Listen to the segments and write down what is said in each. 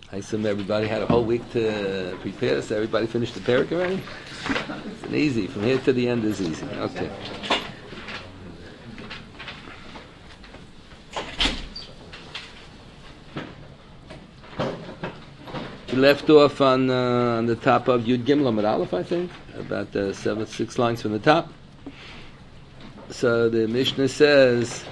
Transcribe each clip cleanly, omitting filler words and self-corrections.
I assume everybody had a whole week to prepare, so everybody finished the parak already? It's an easy, from here to the end is easy. Okay. We left off on the top of Yud Gimel Amud Aleph, I think, about 6 lines from the top. So the Mishnah says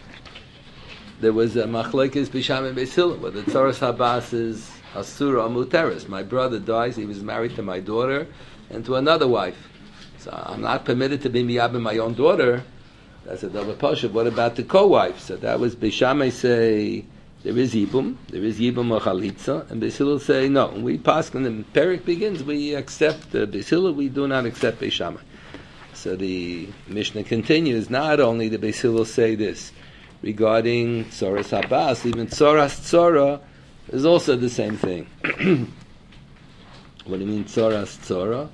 there was a machlekes b'sham and Beis Hillel, whether Tzoras Habas is Asura or Muteris. My brother dies, he was married to my daughter and to another wife. So I'm not permitted to be miyabim my own daughter. That's a double pasha. What about the co-wife? So that was Beishamai say there is Yibum or Chalitza, and Beis Hillel say no. When we pass when the Perik begins, we accept Beis Hillel, we do not accept Beishamai. So the Mishnah continues, not only the Beis Hillel say this regarding Tzoras Habas, even Tzoras Tzora is also the same thing. What do you mean Tzoras Tzora?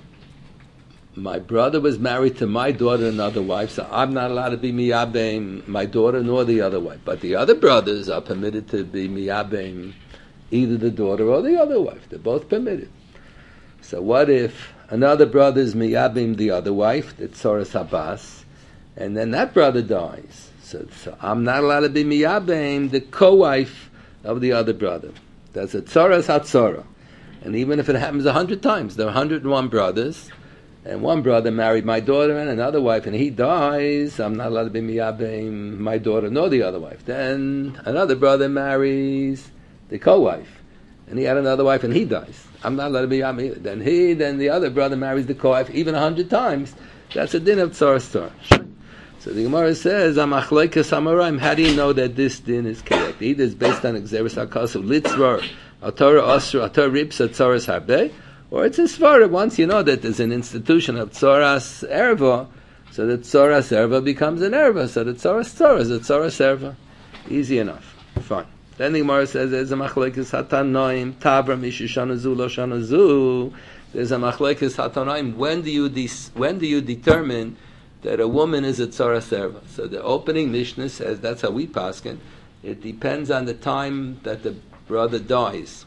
My brother was married to my daughter, another wife, so I'm not allowed to be miyabim my daughter nor the other wife. But the other brothers are permitted to be miyabim either the daughter or the other wife. They're both permitted. So what if another brother is miyabim the other wife, the Tzoras Habas, and then that brother dies? So I'm not allowed to be miyabim the co-wife of the other brother. That's a Tzoras HaTzora. And even if it happens 100 times, there are 101 brothers, and one brother married my daughter and another wife, and he dies, I'm not allowed to be miyabim my daughter nor the other wife. Then another brother marries the co-wife, and he had another wife and he dies. I'm not allowed to be miyabim either. Then the other brother marries the co-wife even 100 times. That's a din of Tzoras Tzora. So the Gemara says, Amachleikas Amoraim, how do you know that this din is correct? Either it's based on Xeris HaKasav, Litzvar, Atorah Asra, Atorah Ripsa, Tzoras Harbeh, or it's a svara. Once you know that there's an institution of Tzoras Erva, so that Tzoras Erva becomes an Erva, so that Tzoras Tzora is a Tzoras Erva. Easy enough. Fine. Then the Gemara says, there's a machlekes hatanoim, tavra mishu shanazu lo shanazu. There's a machlekes hatanoim. When do you determine that a woman is a Tzoras Erva? So the opening Mishnah says, that's how we paskin. It depends on the time that the brother dies.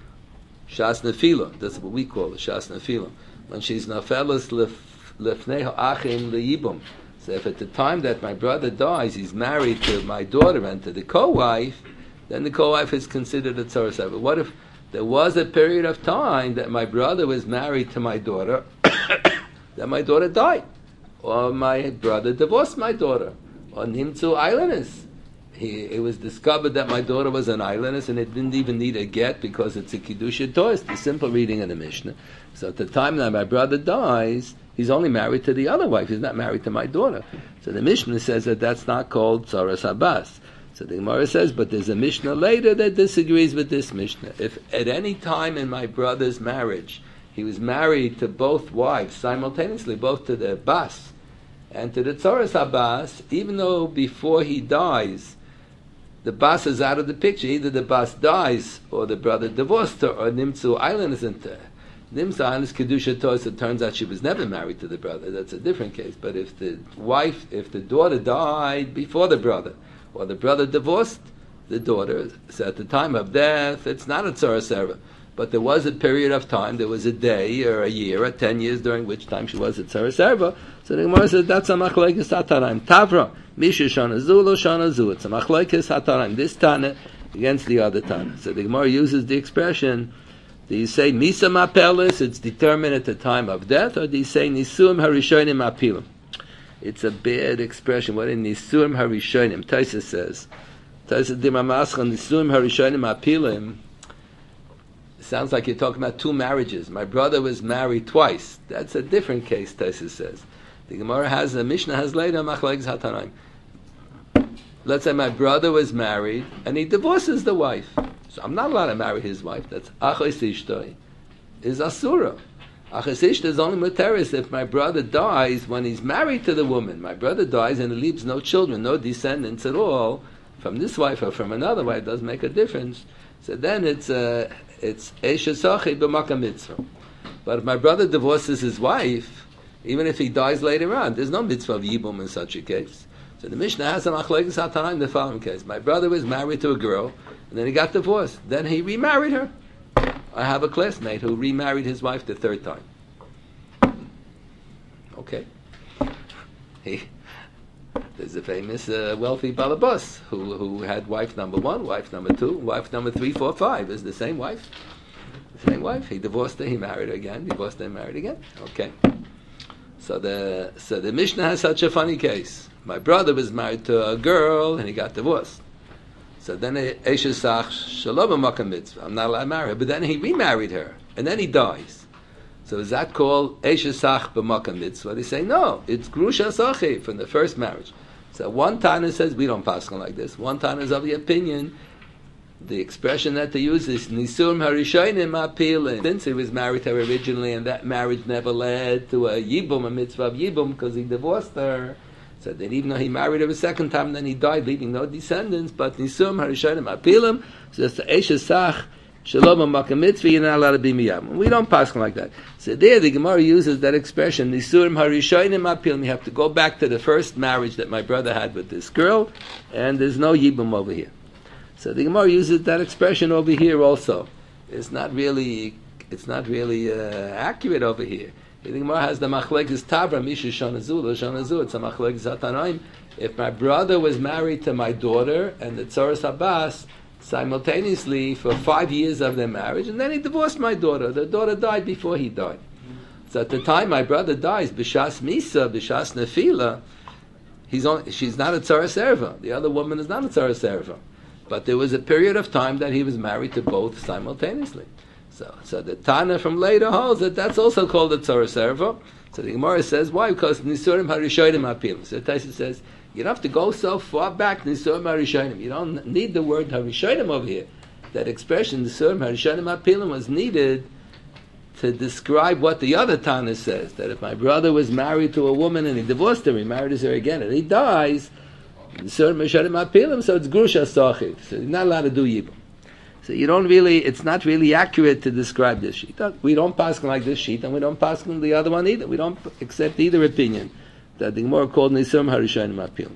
Shas Nefila, that's what we call it, Shas Nefila. When she's Nafelas Lefneho Achim Leibum. So if at the time that my brother dies, he's married to my daughter and to the co-wife, then the co-wife is considered a Tzoras Erva. What if there was a period of time that my brother was married to my daughter, that my daughter died? Or my brother divorced my daughter? Or Nimtzu Islanders? It was discovered that my daughter was an islandess and it didn't even need a get because it's a Kiddusha Torah. It's the simple reading of the Mishnah. So at the time that my brother dies, he's only married to the other wife. He's not married to my daughter. So the Mishnah says that that's not called Tzoras Habas. So the Gemara says, but there's a Mishnah later that disagrees with this Mishnah. If at any time in my brother's marriage, he was married to both wives simultaneously, both to the Bas and to the Tzoras Habas, even though before he dies, the Bas is out of the picture. Either the Bas dies, or the brother divorced her, or Nimtzu Island isn't there. Nimtzu Island is Kedusha Torah, so it turns out she was never married to the brother. That's a different case. But if the daughter died before the brother, or the brother divorced the daughter, so at the time of death, it's not a Tzoras Erva. But there was a period of time, there was a day, or a year, or 10 years, during which time she was a Tzoras Erva. So the Gemara says, that's a machlekes hatanaim. Tavra, mishu shanazu lo shanazu. It's a machlekes hatanaim. This Tana against the other Tana. So the Gemara uses the expression, do you say misa mapelis, it's determined at the time of death, or do you say nisuim harishonim apilim? It's a bad expression. What in nisuim harishonim? Taisa says, Taisa dimamaschan nisuim harishonim apilim. Sounds like you're talking about two marriages. My brother was married twice. That's a different case, Taisa says. The Gemara has, the Mishnah has later, machlekes hatanaim. Let's say my brother was married, and he divorces the wife. So I'm not allowed to marry his wife. That's achos ishtoi. Is asura. Achos ishtoi is only muteris if my brother dies when he's married to the woman. My brother dies and he leaves no children, no descendants at all, from this wife or from another wife, doesn't make a difference. So then it's Esha Sachi b'Makom Mitzvah. But if my brother divorces his wife, even if he dies later on, there's no mitzvah of Yibum in such a case. So the Mishnah has a machlekes hatanaim in the following case. My brother was married to a girl, and then he got divorced. Then he remarried her. I have a classmate who remarried his wife the third time. Okay. There's a famous wealthy balabas who had wife number 1, wife number 2, wife number 3, 4, 5. Is the same wife. The same wife. He divorced her, he married her again, divorced her, married again. Okay. So the Mishnah has such a funny case. My brother was married to a girl and he got divorced. So then Eshesach Shalom Makam Mitzvah. I'm not allowed to marry her. But then he remarried her and then he dies. So is that called Eshesach B'Makam Mitzvah? They say no, it's Grusha Sachi from the first marriage. So one Tana says we don't pass on like this. One Tana is of the opinion. The expression that they use is Nisum Harishonim Apilim. Since he was married to her originally and that marriage never led to a Yibum, a mitzvah of Yibum, because he divorced her. So that even though he married her a second time, then he died, leaving no descendants. But Nisum Harishonim Apilim, so that's the Eshesach Shalom Makam Mitzvah, you're not allowed to be Miyam. We don't pass like that. So there the Gemara uses that expression, Nisurim Harishonim Apilim. You have to go back to the first marriage that my brother had with this girl, and there's no Yibum over here. So the Gemara uses that expression over here also. It's not really accurate over here. The Gemara has the Machlekes Tavra Misha Shanazu, it's a Machlekes Hatanaim. If my brother was married to my daughter and the Tzoros Abbas simultaneously for 5 years of their marriage, and then he divorced my daughter. The daughter died before he died. So at the time my brother dies, B'shas Misa, B'shas Nefila, she's not a Tzoros Erva. The other woman is not a Tzoros Erva. But there was a period of time that he was married to both simultaneously. So the Tana from later holds that that's also called a Tzoros Erva. So the Gemara says, why? Because Nisurim Harishonim Apilim. So the Taisa says, you don't have to go so far back, Nisurim Harishonim. You don't need the word Harishonim over here. That expression, Nisurim Harishonim Apilim, was needed to describe what the other Tana says. That if my brother was married to a woman and he divorced her, he married her again, and he dies, Nisurim Harishonim Apilim, so it's Grusha Sachiv. So you're not allowed to do Yibum. So it's not really accurate to describe this sheet. We don't pass like this sheet, and we don't pass on the other one either. We don't accept either opinion. That the Gemara called Nisurim Harishonim Apilim.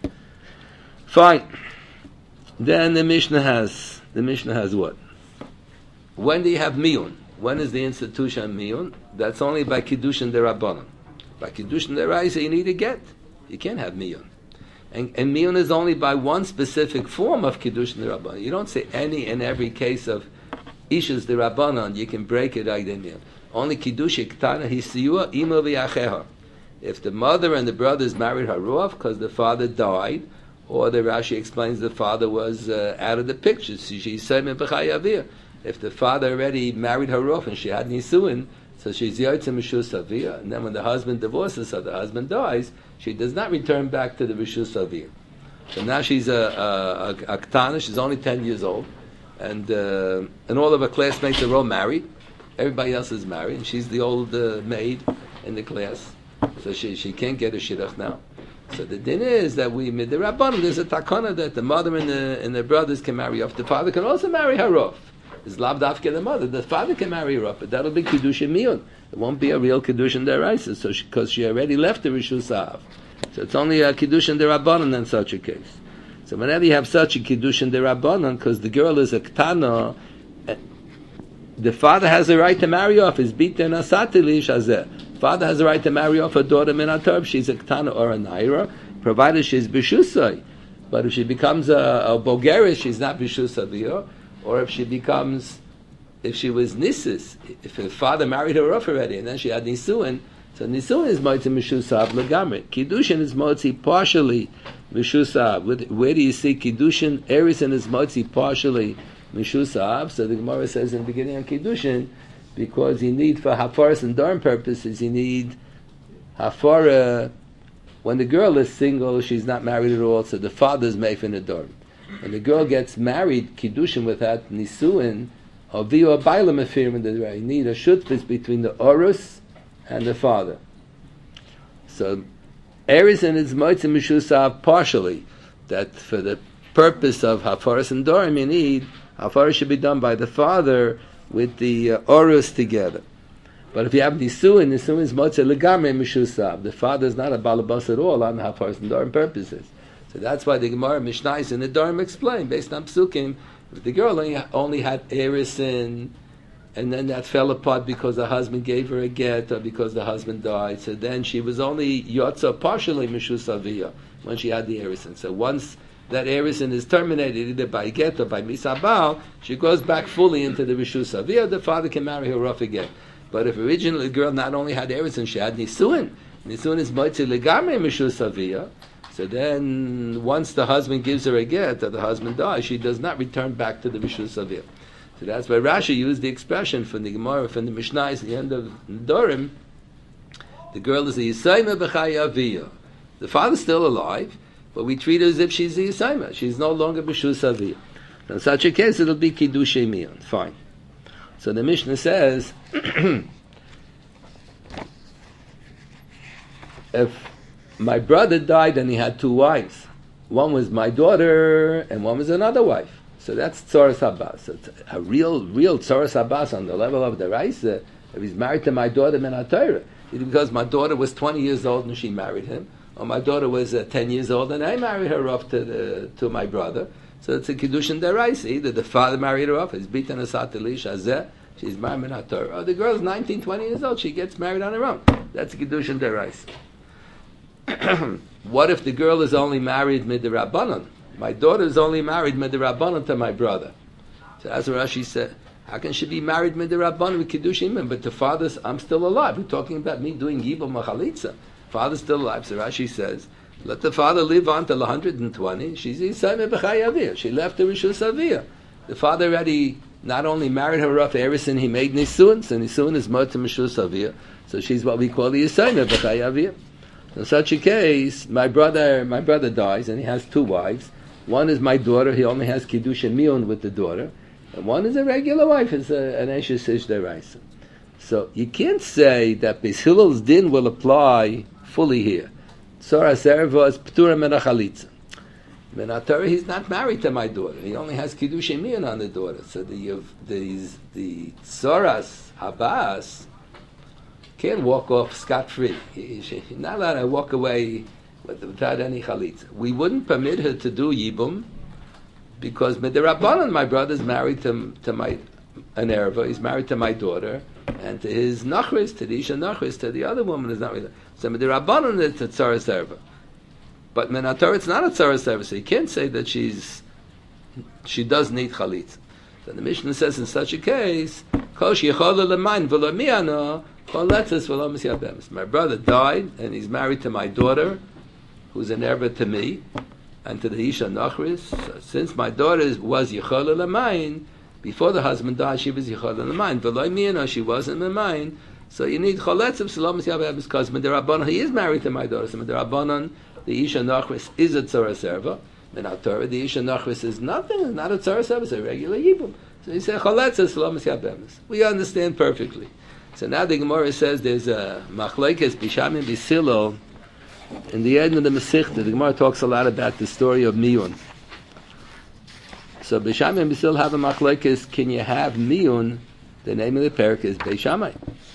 Fine. Then the Mishnah has what? When do you have miyun? When is the institution miyun? That's only by kiddushin derabanan. By kiddushin deraisa, you need a get. You can't have miyun. And miyun is only by one specific form of kiddushin derabanan. You don't say any and every case of ishus derabanan. You can break it like miyun. Only kiddush ktana hisiyua imo v'yacheha. If the mother and the brothers married Haruaf because the father died, or the Rashi explains the father was out of the picture, she said if the father already married Haruaf and she had Nisuin, so she's Yotze Mishus Aviyah, and then when the husband divorces her, the husband dies, she does not return back to the Rishus Aviyah. So now she's a Ktana, she's only 10 years old, and all of her classmates are all married, everybody else is married, and she's the old maid in the class. So she can't get a shidduch now. So the din is that we mid the rabbanon. There's a takana that the mother and the brothers can marry off. The father can also marry her off. It's lav dafke the mother. The father can marry her off, but that'll be kedusha miyun. It won't be a real kedusha deraisa. So because she already left the rishus av. So it's only a kedusha derabanan in such a case. So whenever you have such a kedusha derabanan, because the girl is a ktana, the father has a right to marry off. His biten asatili shazeh. Father has a right to marry off a daughter minatarb. She's a ktana or a naira, provided she's b'shusay. But if she becomes a bogeris, she's not b'shusay. Or if she was nisis, if her father married her off already, and then she had nisuin, so nisuin is motzi mishusav legamrit. Kiddushin is motzi partially mishusav. Where do you see kiddushin? Erison is motzi partially mishusav. So the Gemara says in the beginning of kiddushin, because you need for hafaras and dorm purposes, you need hafara. When the girl is single, she's not married at all, so the father's meifin a dorm. When the girl gets married, kiddushin without nisuin, or via baila mefir in the way, you need a shutfis between the orus and the father. So erison is moitzim mishusav partially, that for the purpose of hafaras and dorm, you need hafara should be done by the father with the orus together. But if you have nisuin is motzeh legamre mishusav. The father is not a balabas at all on hafaras and dorm purposes. So that's why the Gemara Mishnais in the Dharm explain, based on Psukim, If the girl only had erisin, and then that fell apart because the husband gave her a get or because the husband died, so then she was only yotza partially mishus aviyah when she had the erisin. So once that erisin is terminated either by get or by misabal, she goes back fully into the rishus aviyah. The father can marry her off again. But if originally the girl not only had erisin, she had nisuin. Nisuin is moitzi legamre mishus aviyah. So then, once the husband gives her a get or the husband dies, she does not return back to the rishus aviyah. So that's why Rashi used the expression from the Gemara, from the Mishnah, at the end of Dorim. The girl is a Yisayma b'chay aviyah. The father's still alive, but we treat her as if she's a Yisayma. She's no longer b'shus aviyah. In such a case, it'll be Kiddushei Mion. Fine. So the Mishnah says, if my brother died and he had two wives, one was my daughter and one was another wife, so that's Tzoras Habas. It's a real Tzoras Habas on the level of the Raisa. If he's married to my daughter min HaTorah, either because my daughter was 20 years old and she married him, or my daughter was 10 years old and I married her off to my brother. So it's a Kiddushin Deraisa. Either the father married her off, he's beaten a Satilish Azeh, she's married min HaTorah, or the girl's 19, 20 years old, she gets married on her own. That's a Kiddushin Deraisa. What if the girl is only married midrabanan? My daughter is only married midrabanan to my brother. So as Rashi said, how can she be married midrabanan with kiddushim? But the father's, I'm still alive. We're talking about me doing yibum machalitza. Father's still alive. So Rashi says, let the father live on till 120. She's Yisayme b'chay aviyah. She left the rishus aviyah. The father already not only married her off erisin, he made nisuin. So nisuin is mot to rishus aviyah. So she's what we call the Yisayme b'chay aviyah. In such a case, my brother dies and he has two wives. One is my daughter, he only has Kiddush and Mion with the daughter. And one is a regular wife, is an Eshes Ish Deraisa. So you can't say that Beis Hillel's din will apply fully here. Tzora Serva is P'tura min HaChalitza. Min HaTorah, he's not married to my daughter. He only has Kiddush and Mion on the daughter. So the Tzoras Habas can't walk off scot-free. She's not allowed to walk away without any chalitza. We wouldn't permit her to do yibum because midirabanan, my brother's married to my an erva. He's married to my daughter, and to his nachris, to the isha nachris, to the other woman is not married. So midirabanan it's a tzaras erva. But min HaTorah it's not a tzaras erva. So you can't say that she does need chalitza. So the Mishnah says in such a case, kol sheyichola l'mayin v'lo mi'ano. My brother died, and he's married to my daughter, who's an erva to me, and to the Isha Nachris. So since my daughter was Yechola L'mayin, before the husband died, she was Yechola L'mayin. V'loi mi'ano, she wasn't L'mayin. So you need Choletzav Shalom Yabebes, because Midirabanan, he is married to my daughter. So Midirabanan, the Isha Nachris is a Tzoras Erva. In our Torah, the Isha Nachris is nothing, it's not a Tzoras Erva, it's a regular Yibum. So you say Choletzav Shalom Yabebes. We understand perfectly. So now the Gemara says there's a machlekes Bisham and Bisilo. In the end of the Masechta, the Gemara talks a lot about the story of Miyun. So Bisham and Bisil have a machlekes. Can you have Miyun? The name of the parak is Beishamai.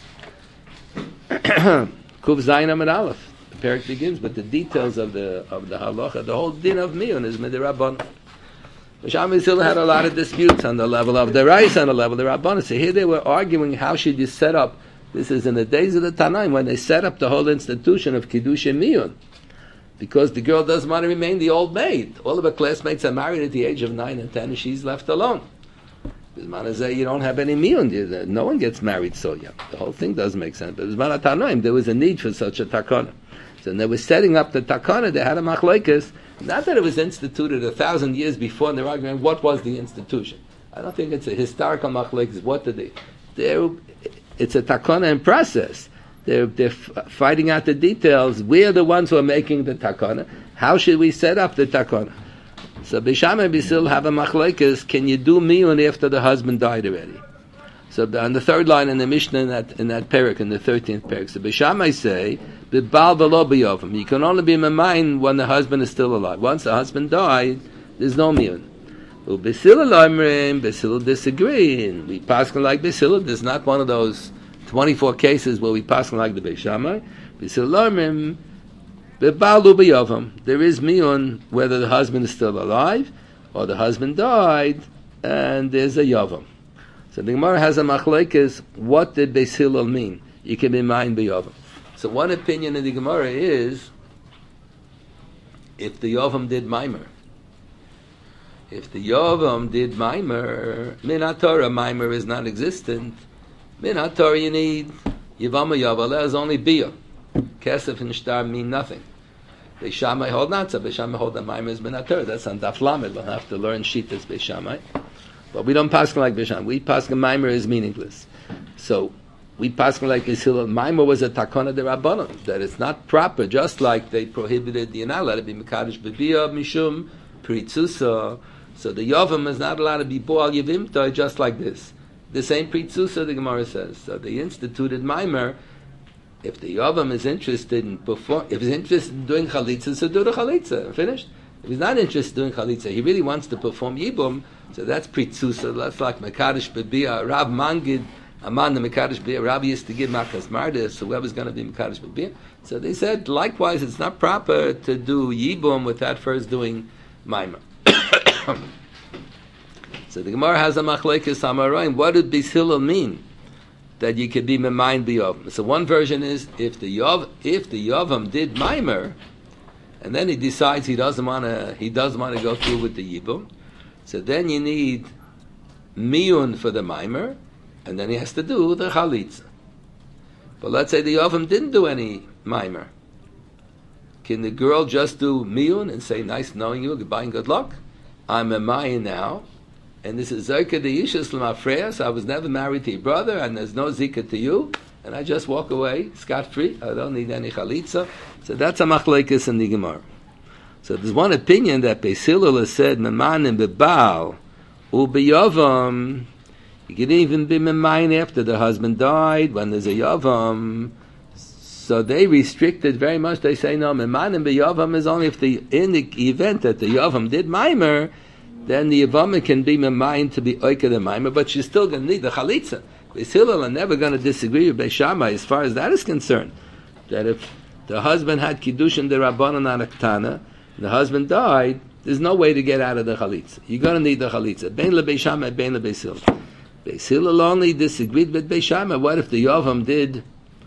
Kuv Zayin Amid Aleph. The parak begins, but the details of the halacha, the whole din of Miyun is Midirabban. Bisham and Bisil had a lot of disputes on the level of the Rais, on the level of the Rabbanah. So here they were arguing how should you set up. This is in the days of the Tanaim when they set up the whole institution of Kiddush and Miyun. Because the girl doesn't want to remain the old maid. All of her classmates are married at the age of 9 and 10 and she's left alone. You don't have any Miyun. No one gets married so young. The whole thing doesn't make sense. But Bisman Tanaim, there was a need for such a takana. So when they were setting up the takana, they had a machlekes. Not that it was instituted 1,000 years before, and they're arguing what was the institution. I don't think it's a historical machlekes. What did it's a takana in process. They're fighting out the details. We are the ones who are making the takana. How should we set up the takana? So Bisham and Bisil have a machlekes. Can you do miyun after the husband died already? So on the third line in the Mishnah in that parak, in the 13th parak, so Bishamai say, "B'bal v'lo b'yovim." You can only be memayin when the husband is still alive. Once the husband died, there's no miyun. B'sil l'omrim, B'sil disagree. We paskin like B'sil. There's not one of those 24 cases where we paskin like the Bishamai. B'sil l'omrim, b'bal b'yovim. There is miyun whether the husband is still alive or the husband died. and there's a Yavam. So the Gemara has a machlekes. What did Beis Hillel mean? You can be mine b'Yavam. So one opinion in the Gemara is if the Yavam did Maimer. If the Yavam did Maimer, Min HaTorah, Maimer is not existent. Min HaTorah you need Yavama Yavala is only Bia. Kesef and Shtar mean nothing. Beis Shammai hold not so. Beis Shammai hold that Maimer is Min HaTorah. That's on Daf Lamed. We'll have to learn Shitas Beis Shammai. But we don't paskin like Beis Shammai. We paskin Maimer is meaningless. So we paskin like Beis Hillel. Maimer was a takona de Rabbanon, that it's not proper. Just like they prohibited, you're not allowed to be mekadosh b'biyah mishum pritzusa. So the Yavam is not allowed to be boal yevimta, just like this. The same pritzusa, the Gemara says. So they instituted Maimer. If the Yavam is interested in if he's interested in doing chalitza, so do the chalitza. Finished. If he's not interested in doing chalitza, he really wants to perform yibum. So that's pritzusa. That's like mekadosh b'biyah. Rav Mangid, Aman the mekadosh b'biyah. Rabbi used to give makas mardis. So whoever's going to be mekadosh b'biyah. So they said likewise, it's not proper to do yibum without first doing Maimer. So the Gemara has a machlekes Amoraim. What did Beis Hillel mean that you could be memayin b'Yavam? So one version is if the Yavam did Maimer, and then he decides he doesn't want to go through with the Yibum, so then you need miyun for the Maimer, and then he has to do the Chalitza. But let's say the Yavam didn't do any Maimer. Can the girl just do miyun and say, nice knowing you, goodbye and good luck? I'm a Mayan now, and this is Zerka de Yishas L'mafreas. I was never married to your brother, and there's no Zika to you, and I just walk away scot-free. I don't need any Chalitza. So that's a machlekes in the Gemara. So there's one opinion that Beis Hillel has said, Memanim bebaal, u beyavam. You can even be memayin after the husband died, when there's a yavam. So they restricted very much. They say, no, Memanim beyavam is only if in the event that the yavam did Maimer, then the yavam can be memayin to be oika the Maimer, but she's still going to need the Chalitza. Beis Hillel are never going to disagree with Beis Shammai as far as that is concerned. That if the husband had Kiddushin de Rabbanan on a Ktana, the husband died, there's no way to get out of the Chalitza. You're going to need the Chalitza. Bein leBeis Shammai, bein leBeis Hillel. Beis Hillel only disagreed with Beis Shammai. What if the Yavam did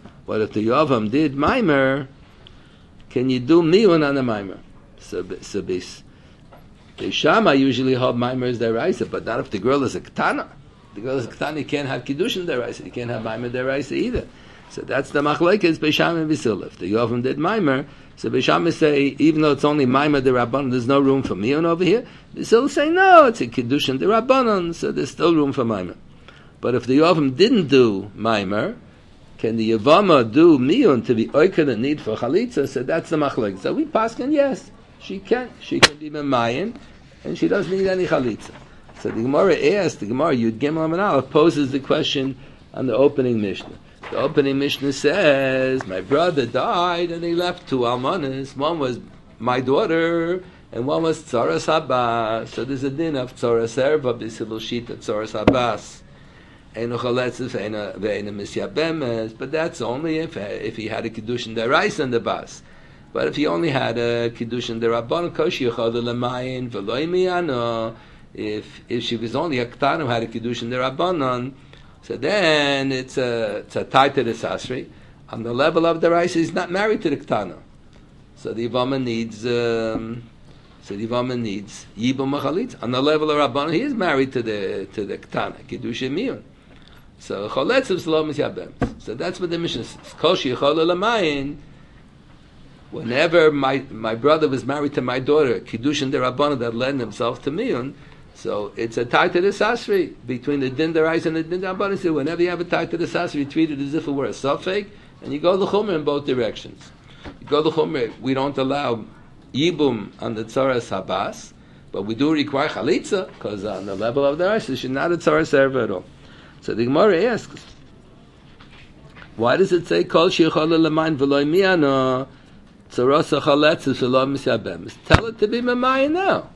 Maimer? Can you do Miyun on the Maimer? So Beis Shammai usually hold Maimer as their Raisa, but not if the girl is a Ktana. The girl is a Ktana, you can't have Kiddushin their Raisa. You can't have Maimer their Raisa either. So that's the machlekes Beis Shammai and Beis Hillel. If the Yavam did Maimer, so Beis Shammai say, even though it's only Maimer de Rabbanon, there's no room for Miyun over here. Beis Hillel say, no, it's a Kiddushin de Rabbanon, so there's still room for Maimer. But if the Yavam didn't do Maimer, can the Yavama do Miyun to be oika the need for Chalitza? So that's the machlekes. So we paskin, yes, she can. She can be Memayin, and she doesn't need any Chalitza. So the Gemara asked, the Gemara Yud Gimel Amud Aleph poses the question on the opening Mishnah. The opening Mishnah says, my brother died and he left two almanas. One was my daughter and one was Tzoras Abbas. So there's a din of Tzoras Erva, Beis Hillel Shita, Tzoras Abbas. But that's only if he had a Kiddushin Deraisa in the Bas. But if he only had a Kiddushin Derabbanan, Koshi Yechad L'Mayin V'Loi Miyano, if she was only a Ktan who had a Kiddushin Derabbanan, so then it's a tie to the Sasri. On the level of the Raisa, he's not married to the Ktana. So the Yivama needs Yibum Machalitz. On the level of Rabbanan, he is married to the Ktana, Kiddushin Miyun. So Choletz of Salom is Yabem. So that's what the mission says. Koshi Yechol L'Mayin. Whenever my brother was married to my daughter, Kiddushin Derabbanan that led himself to Miyun, so it's a tie to the Sasri between the Din Derais and the Din Derabbanan. So whenever you have a tie to the Sasri, you treat it as if it were a Safek, and you go the Chumrah in both directions. You go the Chumrah, we don't allow Yibum on the Tzoras Habas, but we do require Chalitza, because on the level of the Reis, it should not a Tzoras Erva at all. So the Gemara asks, why does it say Kol Sheichol L'Mayin V'Loi Miyano Tzoros HaChaletz V'Lo Misyabem? Tell it to be Memayin now.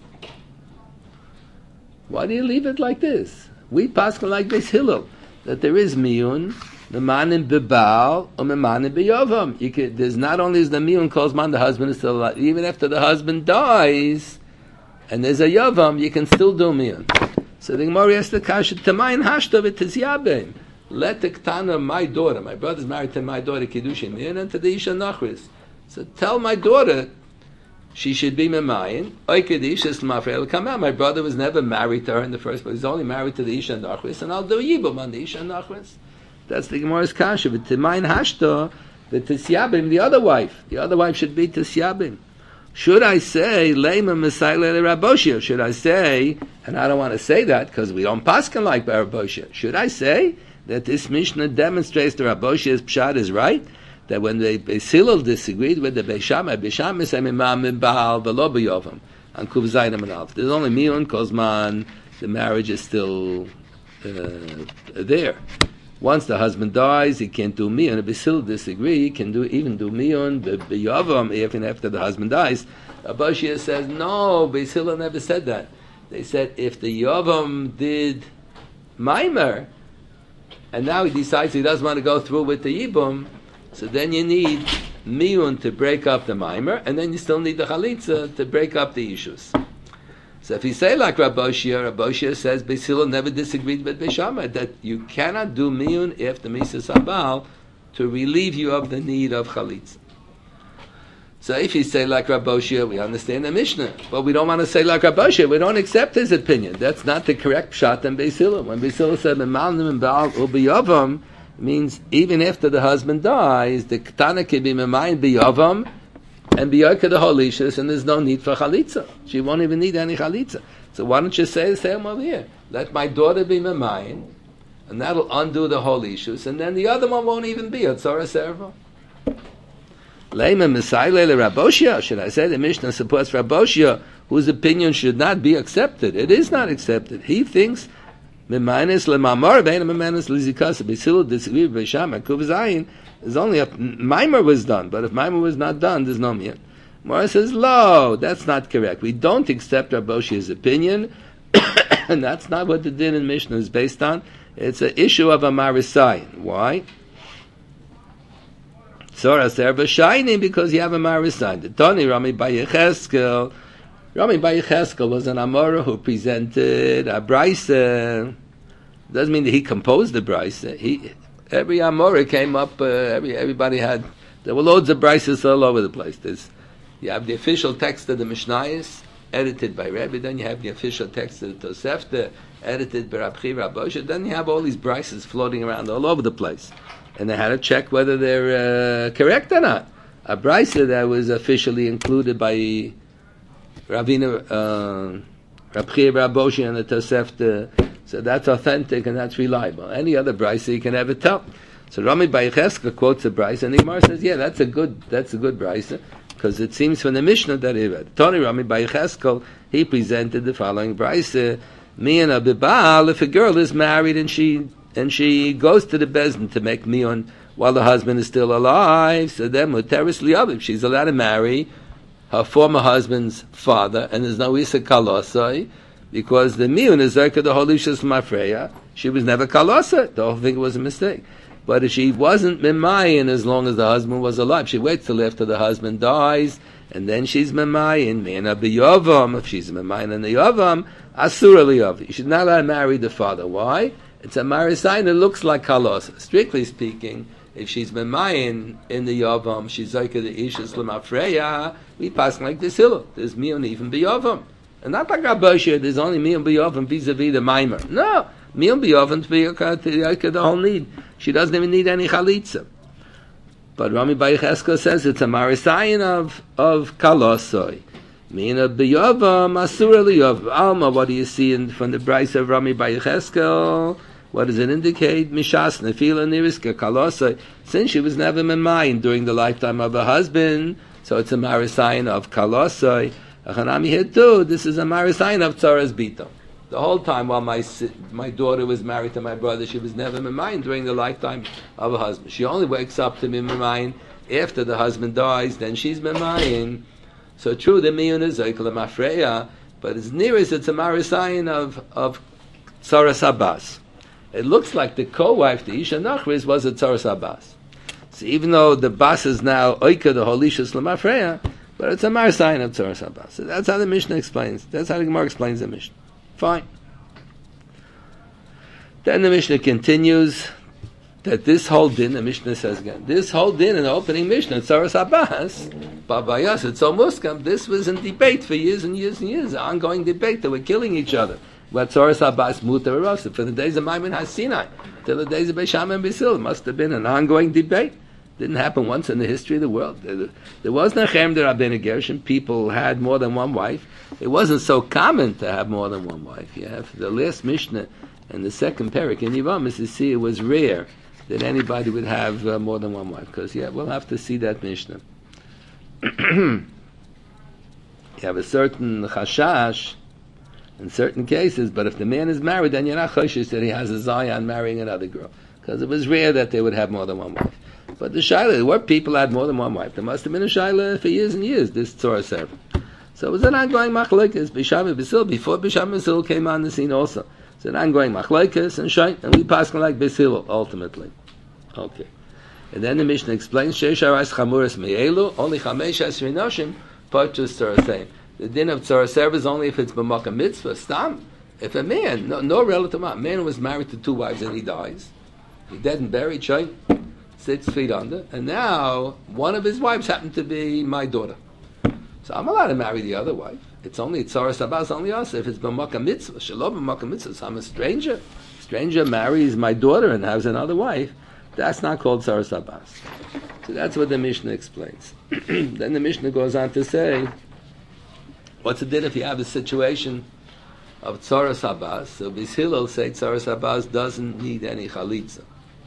Why do you leave it like this? We paskin like Beis Hillel, that there is Miyun, Memanim B'Baal, or Memanim B'Yavam. There's not only is the Miyun calls man, the husband is still alive. Even after the husband dies, and there's a Yavam, you can still do Miyun. So the Gemara asks the kasha, Tamayin hashtav et tizyabim. Let the Ketana, my daughter, my brother's married to my daughter, Kiddushin, and to the Isha Nachris. So tell my daughter she should be Memayin. Come out. My brother was never married to her in the first place. He's only married to the Isha Nachris, and I'll do Yibum on the Isha Nachris. That's the Gemara's kasha. But Tamayin hashtav, the Tisyabim, the other wife. The other wife should be Tisyabim. Should I say, Leima Mesayle Raboshia? Should I say, and I don't want to say that because we don't paskin like Raboshia. Should I say that this Mishnah demonstrates the Raboshia's pshat is right? That when the Beis Hillel disagreed with the Beis Shammai say Mimam Baal v'lo b'yovam on Kuv Zayin and Alf. There's only Miyun Kozman. The marriage is still there. Once the husband dies, he can't do miyun. If Beis Hillel disagree, he can even do miyun b'yavam even after the husband dies. Abashia says no. Beis Hillel never said that. They said if the yavam did maimer, and now he decides he doesn't want to go through with the yibum, so then you need miyun to break up the maimer, and then you still need the chalitza to break up the issues. So if you say like Raboshia says Beis Hillel never disagreed with Beis Shammai that you cannot do miyun after Misas Habal to relieve you of the need of chalitza. So if you say like Raboshia, we understand the Mishnah, but we don't want to say like Raboshia. We don't accept his opinion. That's not the correct pshat in Beis Hillel. When Beis Hillel said Memalnim Baal u'biyavam, means even after the husband dies, the Ketana can be Memayin biyavam and biyaka the holishus, and there's no need for chalitza. She won't even need any chalitza. So why don't you say the same over here? Let my daughter be memayin, and that'll undo the holishus, and then the other one won't even be a tzara serva. Leima Mesayle Raboshia. Should I say the Mishnah supports Raboshia, whose opinion should not be accepted? It is not accepted. He thinks Memayinis lemamar bein memayinis lizikas. Beis Hillel disagreed with Beis Shammai. Kuv Zayin is only if Maimer was done, but if Maimer was not done, there's no miyun. Mora says, "Lo, that's not correct. We don't accept Raboshia's opinion, and that's not what the din in Mishnah is based on. It's an issue of a marisayin. Why? Tzora serva shining because you have a marisayin. The Tani Rami Bar Yecheskel. Rami Bar Yecheskel was an Amora who presented a brisa. Doesn't mean that he composed the brisa. Every Amora came up, everybody had, there were loads of brises all over the place. You have the official text of the Mishnayos, edited by Rebbe, then you have the official text of the Tosefta, edited by Rabchi Rabosha, then you have all these brises floating around all over the place. And they had to check whether they're correct or not. A brisa that was officially included by Ravina, Rabchi Rabosha and the Tosefta, so that's authentic and that's reliable. Any other brisa you can never tell. So Rami Bar Yecheskel quotes a brisa, and the Gemara says, "Yeah, that's a good brisa because it seems from the Mishnah that he read." Tony Rami Bar Yecheskel, he presented the following brisa: "Miyan abibal, if a girl is married and she goes to the bezdin to make miyun while the husband is still alive, so then muteris liyav, if she's allowed to marry her former husband's father, and there's no isa kalosai." Because the miyun is zerka the holishas mafreya. She was never kalosa. The whole thing was a mistake. But if she wasn't memayin as long as the husband was alive, she waits till after the husband dies, and then she's memayin. Me'ena biyavam. If she's memayin in the yavam, asura liyav. You should not allow to marry the father. Why? It's a marisayin that looks like kalosa. Strictly speaking, if she's memayin in the yavam, she's zerka the ishas lemafreya. We pass like this hill. There's miyun even biyavam. And not like Raboshia, there's only miyun b'yovam vis-a-vis the maimer. No, miyun b'yovam to the whole need. She doesn't even need any chalitza. But Rami Bar Yecheskel says it's a marisayin of kalosoi. Miyun b'yovam asura liyav. Alma, what do you see from the brisa of Rami Bar Yecheskel? What does it indicate? Mishas nefila niriska kalosoi. Since she was never memayin during the lifetime of her husband, so it's a marisayin of kalosoi. Achanami here too, this is a marisayin of Tzoras Bito. The whole time while my daughter was married to my brother, she was never memayin during the lifetime of her husband. She only wakes up to be memayin after the husband dies, then she's memayin. So true, the miyun is zoykel mafreya, but as near as it's a marisayin of Tzoras Abbas. It looks like the co-wife, the Isha Nachris, was a Tzoras Abbas. So even though the bas is now oika the holishus lemafreya, but it's a marisayin of Tzoras Abbas. So that's how the Mishnah explains. That's how the Gemara explains the Mishnah. Fine. Then the Mishnah continues that this whole din, the Mishnah says again, this whole din in the opening Mishnah, Tzoros Abbas, Babayas, it's so Muskam, this was in debate for years and years and years, an ongoing debate. They were killing each other. What Tzoros Abbas Mutar Rosa, for the days of Maimon HaSinai, till the days of Beisham and Basil, it must have been an ongoing debate. Didn't happen once in the history of the world. There was no Cherem de Rabbeinu Gershon. People had more than one wife. It wasn't so common to have more than one wife. You have the last Mishnah and the second Perek in Yevamos, you see it was rare that anybody would have more than one wife. Because, we'll have to see that Mishnah. You have a certain chashash in certain cases, but if the man is married, then you're not choshesh that he has a Zion marrying another girl. Because it was rare that they would have more than one wife. But the Shaila, there were people had more than one wife. There must have been a Shaila for years and years, this Torah servant. So it was an ongoing machlekes, Bisham and Basil, before Bisham and Basil came on the scene also. It's an ongoing machlekes and shayn, and we pass like Basil ultimately. Okay. And then the Mishnah explains, Sheish Arais Chamuras Me'elu, only Chamesh Esrei Noshim, Parchus Torah Seim. The din of Torah serve is only if it's B'makam Mitzvah, Stam. If a man, no relative man was married to two wives and he dies, he dead and buried, shayn, 6 feet under, and now one of his wives happened to be my daughter. So I'm allowed to marry the other wife. It's only Tzoros Abbas, only us. If it's b'makam mitzvah, shalom b'makam mitzvah, so I'm a stranger. Stranger marries my daughter and has another wife. That's not called Tzoros Abbas. So that's what the Mishnah explains. Then the Mishnah goes on to say, what's the din if you have a situation of Tzoros Abbas? So Beis Hillel say Tzoros Abbas doesn't need any chalitza.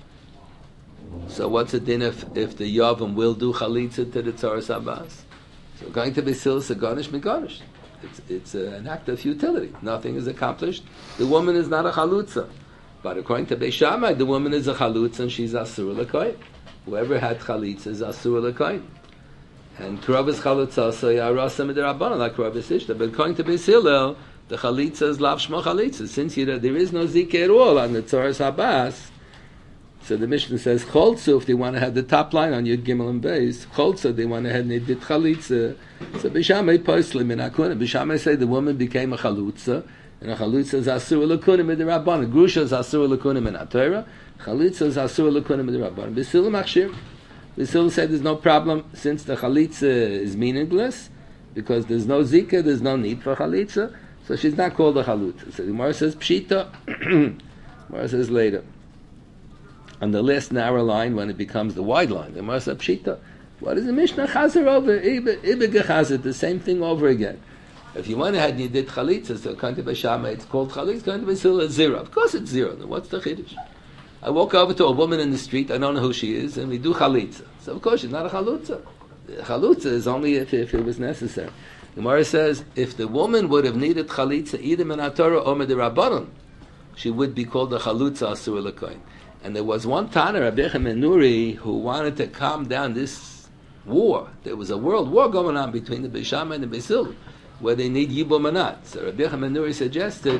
So what's the din if the Yavam will do chalitza to the Tzoros Abbas? So going to Beis Hillel, Sagonish Megonish. It's an act of futility. Nothing is accomplished. The woman is not a chalutza. But according to Beis Shammai, the woman is a chalutza and she's asur l'koyin. Whoever had chalitza is asur l'koyin. And Krav is chalutza, so yarasa midirabbanan, like Krav is ishta. But according to Beis Hillel, the chalitza is lav shmo chalitza. Since there is no zikah at all on the Tzoros Abbas, so the Mishnah says, Cholzu, if they want to have the top line on Yud Gimel and Beis, Cholzu, they went ahead and they did Chalitza. So Bishamai Poslim in Akunim. Bishamai say the woman became a Chalutza, and a Chalutza is Asur Lakunim in the Rabban. Grusha is Asur Lakunim in Atera. Chalitza is Asur Lakunim in the Rabban. Basil Machshir. Basil said there's no problem since the Chalitza is meaningless, because there's no Zika, there's no need for Chalitza, so she's not called a Chalutza. So the Gemara says Pshita. Gemara says later. On the last narrow line, when it becomes the wide line, the Gemara says Pshita. What is the Mishnah Chazer over? Ibege Chazer, the same thing over again. If you went ahead and you did Chalitza, so according to Beis Shammai, it's called Chalitza, according to Beis Hillel, it's zero. Of course it's zero. Then what's the Chiddush? I walk over to a woman in the street, I don't know who she is, and we do Chalitza. So of course she's not a Chalutza. Chalutza is only if it was necessary. The Gemara says, if the woman would have needed Chalitza, either min Torah or Midirabbanan, she would be called a Chalutza Asur L'Koyin. And there was one Tana, Rabbi Yochanan Nuri, who wanted to calm down this war. There was a world war going on between the Beis Shammai and the Beis Hillel, where they need Yibum Manat. So Rabbi Yochanan Nuri suggested,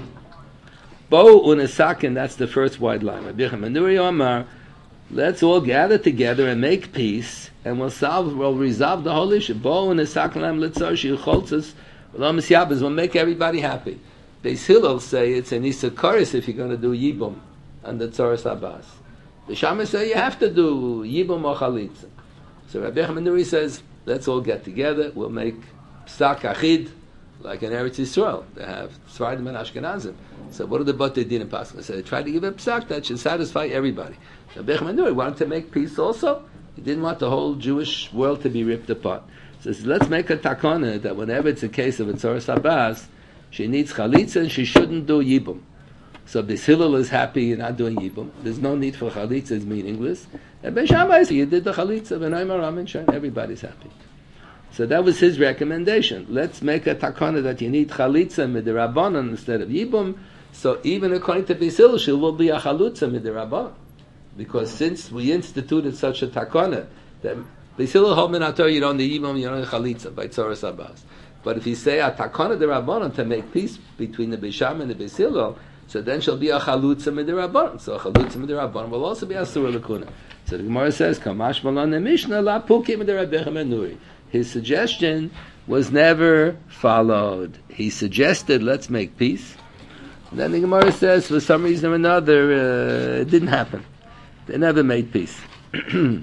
Bo unesakin, that's the first wide line. Rabbi Yochanan Nuri Omar, let's all gather together and make peace, and we'll resolve the whole issue. Bo unesakin lam litzar sheyucholtzes, we'll make everybody happy. Beis Hillel say it's an Isakaris if you're going to do Yibum and the Tzoros Abbas. The Shammai say you have to do Yibum or Chalitza. So Rabbi Yochanan Nuri says, let's all get together, we'll make Psak Achid, like in Eretz Yisrael. They have Sfardim and Ashkenazim. So what are the Batei Din and Pasuk? So they try to give a Psak that should satisfy everybody. So Rabbi Yochanan Nuri wanted to make peace also. He didn't want the whole Jewish world to be ripped apart. So he says, let's make a takana that whenever it's a case of a Tzoros Abbas, she needs Chalitza and she shouldn't do Yibum. So Beis Hillel is happy you're not doing Yibum. There's no need for Chalitza, it's meaningless. And Beis Shammai says, you did the Chalitza, and everybody's happy. So that was his recommendation. Let's make a takana that you need Chalitza midirabbanan instead of Yibum. So even according to Beis Hillel, she will be a Chalutza midirabbanan. Because since we instituted such a takana, that Beis Hillel hold min haTorah, you don't need Yibum, you don't need Chalitza by Tzoros Abbas. But if you say a takana derabbanan to make peace between the Beis Shammai and the Beis Hillel, so then she'll be a chalutza midirabbanan. So a chalutza midirabbanan will also be asur l'kuna. So the Gemara says, Kamash malan the Mishnah la puki midirabbi Yochanan Nuri. His suggestion was never followed. He suggested, let's make peace. Then the Gemara says, for some reason or another, it didn't happen. They never made peace. They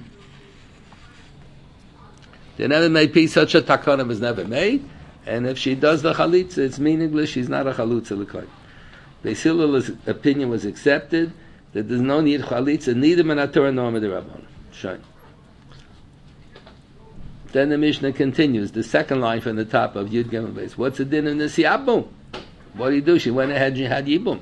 never made peace. Such a takana was never made. And if she does the chalitza, it's meaningless. She's not a chalutza l'koy. Beis Hillel's opinion was accepted that there's no need chalitza, neither minatora nor midrabanan. Shine. Then the Mishnah continues, the second line from the top of Yud Gimel Beis. What's the din of Nesiabum? What do you do? She went ahead and she had Yibum.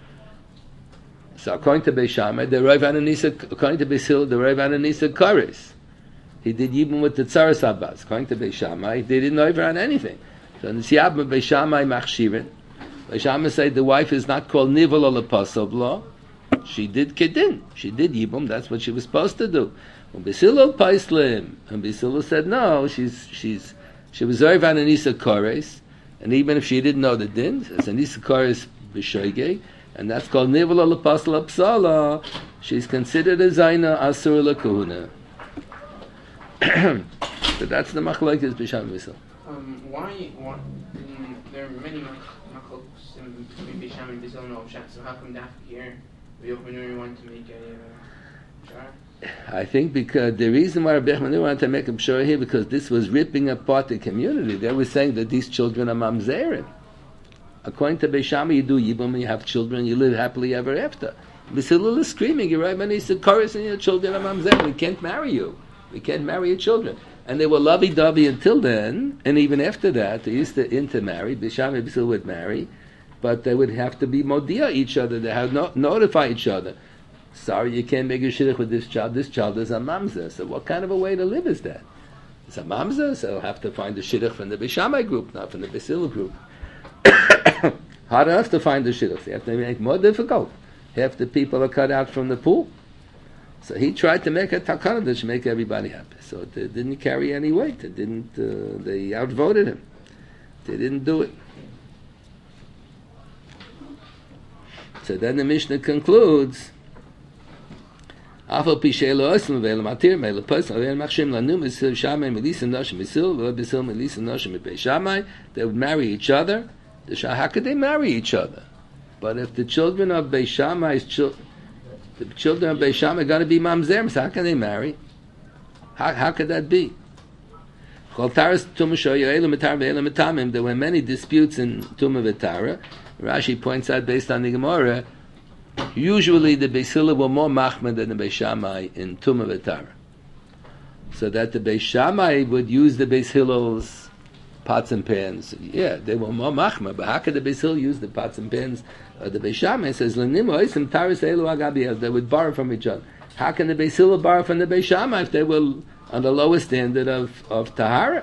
So according to Beis Shammai, the Rav Ananisa, according to Beis Hillel, the Rav Ananisa Kares. He did Yibum with the Tzaras Abbas. According to Beis Shammai, they didn't over on anything. So Nesiabum, Beis Shammai Machshirin. Beis Shammai said the wife is not called Nivel or Lepasov law. She did Kedin. She did Yibum. That's what she was supposed to do. And Beis Hillel Paislim. And Beis Hillel said no. She was Rav Ananisa Kares. And even if she didn't know the din, it's an Isakar b'shoigeg, and that's called Nivala l'pasla psala. She's considered a Zaina Asur l'kuhuna. So that's the machlokes b'sham v'sel. Why? There are many machlokes in b'sham and v'sel and Ovshat. So how come that here we want to make a shara? I think because the reason why Rabbi Yechman wanted to make a pshara here, because this was ripping apart the community. They were saying that these children are mamzerim. According to Beis Shammai, you do yibum and you have children, you live happily ever after. Beis Hillel is screaming, you're right, man, he said, chorus and your children are mamzerim. We can't marry you. We can't marry your children. And they were lovey-dovey until then, and even after that, they used to intermarry. Beis Shammai and Beis Hillel would marry, but they would have to be modia each other. They have notify each other. Sorry, you can't make a shidduch with this child. This child is a mamzer. So what kind of a way to live is that? It's a mamzer, so you'll have to find a shidduch from the Beis Shammai group, not from the Beis Hillel group. Hard enough to find the shidduch. You have to make it more difficult. Half the people are cut out from the pool. So he tried to make a takana that should make everybody happy. So it didn't carry any weight. It didn't. They outvoted him. They didn't do it. So then the Mishnah concludes. Afal pishelo oslam ve'el matir me'el posam ve'el machshim lanu misil shamay melisa noshim misil ve'el misil melisa noshim Beis Shammai. They would marry each other. How could they marry each other? But if the children of Beis Shammai's the children of Beis Shammai are going to be mamzerim, so how can they marry? How could that be? There were many disputes in Tumah V'Tara. Rashi points out, based on the Gemara, usually the Beis Hillel were more machmir than the Beis Shammai in Tumah V'Tara. So that the Beis Shammai would use the Beis Hillel's pots and pans. Yeah, they were more machmir, but how could the Beis Hillel use the pots and pans? The Beis Shammai says, they would borrow from each other. How can the Beis Hillel borrow from the Beis Shammai if they were on the lowest standard of Tahara?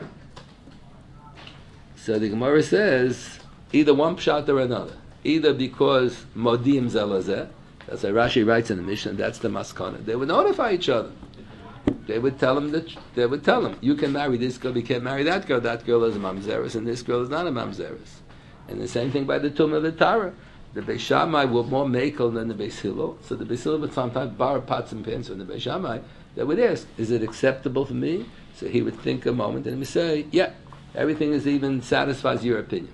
So the Gemara says, either one pshat or another. Either because modim zelazeh, that's what Rashi writes in the Mishnah, that's the maskana. They would notify each other. They would tell them, you can marry this girl, you can't marry that girl is a mamzeris, and this girl is not a mamzeris. And the same thing by the Tumah V'Tara. The Beis Shammai were more makel than the Beis Hillel, so the Beis Hillel would sometimes borrow pots and pans from the Beis Shammai. They would ask, is it acceptable for me? So he would think a moment and he would say, yeah, everything is even satisfies your opinion.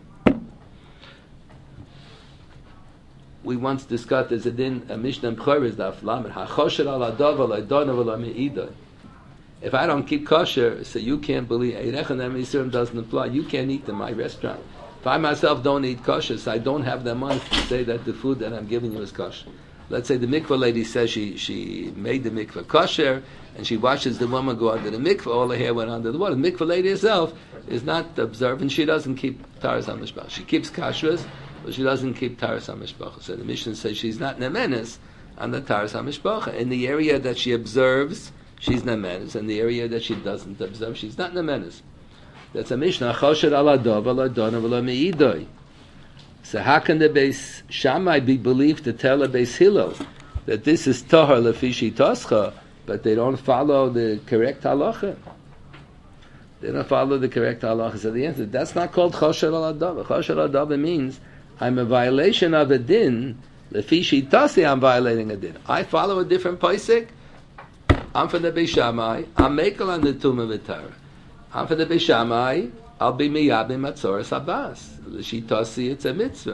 We once discussed there's a din, a Mishnah in B'choros daf lamed, hachosher al adav al adonav al me'idah. If I don't keep kosher, so you can't believe, Eirechen Yisurim doesn't apply, you can't eat in my restaurant. If I myself don't eat kosher, so I don't have the money to say that the food that I'm giving you is kosher. Let's say the mikvah lady says she made the mikvah kosher, and she watches the woman go under the mikvah, all her hair went under the water. The mikvah lady herself is not observant, she doesn't keep taras HaMishpacha. She keeps kashrus, but she doesn't keep taras HaMishpacha. So the Mishnah says she's not nemenes on the taras HaMishpacha. In the area that she observes, she's nemenes. In the area that she doesn't observe, she's not nemenes. That's a Mishnah. Chosher ala dov ala donav ala meidoi. So how can the Beis Shammai be believed to tell a Beis Hillel that this is tahar lefishi toscha, but they don't follow the correct halacha? They don't follow the correct halacha. So the answer, that's not called chosher ala dov. Chosher ala dov means I'm a violation of a din. Lefishi tosi, I'm violating a din. I follow a different posek. I'm from the Beis Shammai. I'm makel on the Tumah V'Tara. I'm for the Beis Shammai, I'll be miyabim atzoras Abbas. L'shitasi, it's a mitzvah.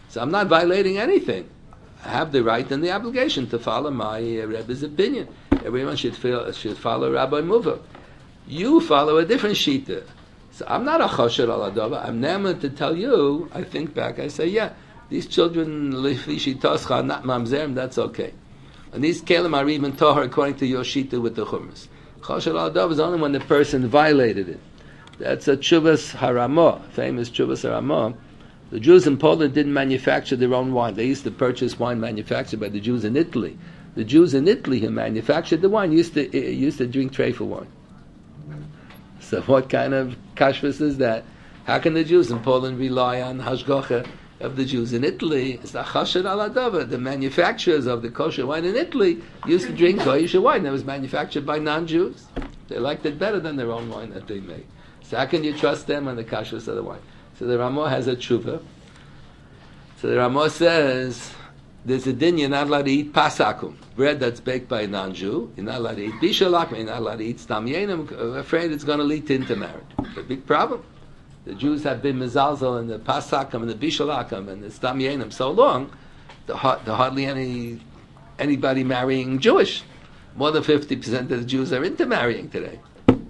So I'm not violating anything. I have the right and the obligation to follow my Rebbe's opinion. Everyone should follow Rabbi Muva. You follow a different shita. So I'm not a chosher al adava. I'm never to tell you. I think back. I say, yeah, these children lefi shitoscha not mamzerim. That's okay. And these kelim are even tahor according to your shita with the chumras. Chosher al adava is only when the person violated it. That's a chuvas haramah, famous chuvas haramah. The Jews in Poland didn't manufacture their own wine. They used to purchase wine manufactured by the Jews in Italy. The Jews in Italy who manufactured the wine used to drink treifel wine. So what kind of kashrus is that? How can the Jews in Poland rely on hashgacha of the Jews in Italy? It's the chasher al adava. The manufacturers of the kosher wine in Italy used to drink goyish wine that was manufactured by non-Jews. They liked it better than their own wine that they made. So how can you trust them on the kashrus of the wine? So the Ramah has a tshuva. So the Ramah says, there's a din you're not allowed to eat pasakum, bread that's baked by a non-Jew. You're not allowed to eat bishalak, you're not allowed to eat stam yenim. I'm afraid it's going to lead to intermarriage. It's a big problem. The Jews have been mezalzel in the pasakum and the bishalakum and the stam yenim so long, there hardly anybody marrying Jewish. More than 50% of the Jews are intermarrying today.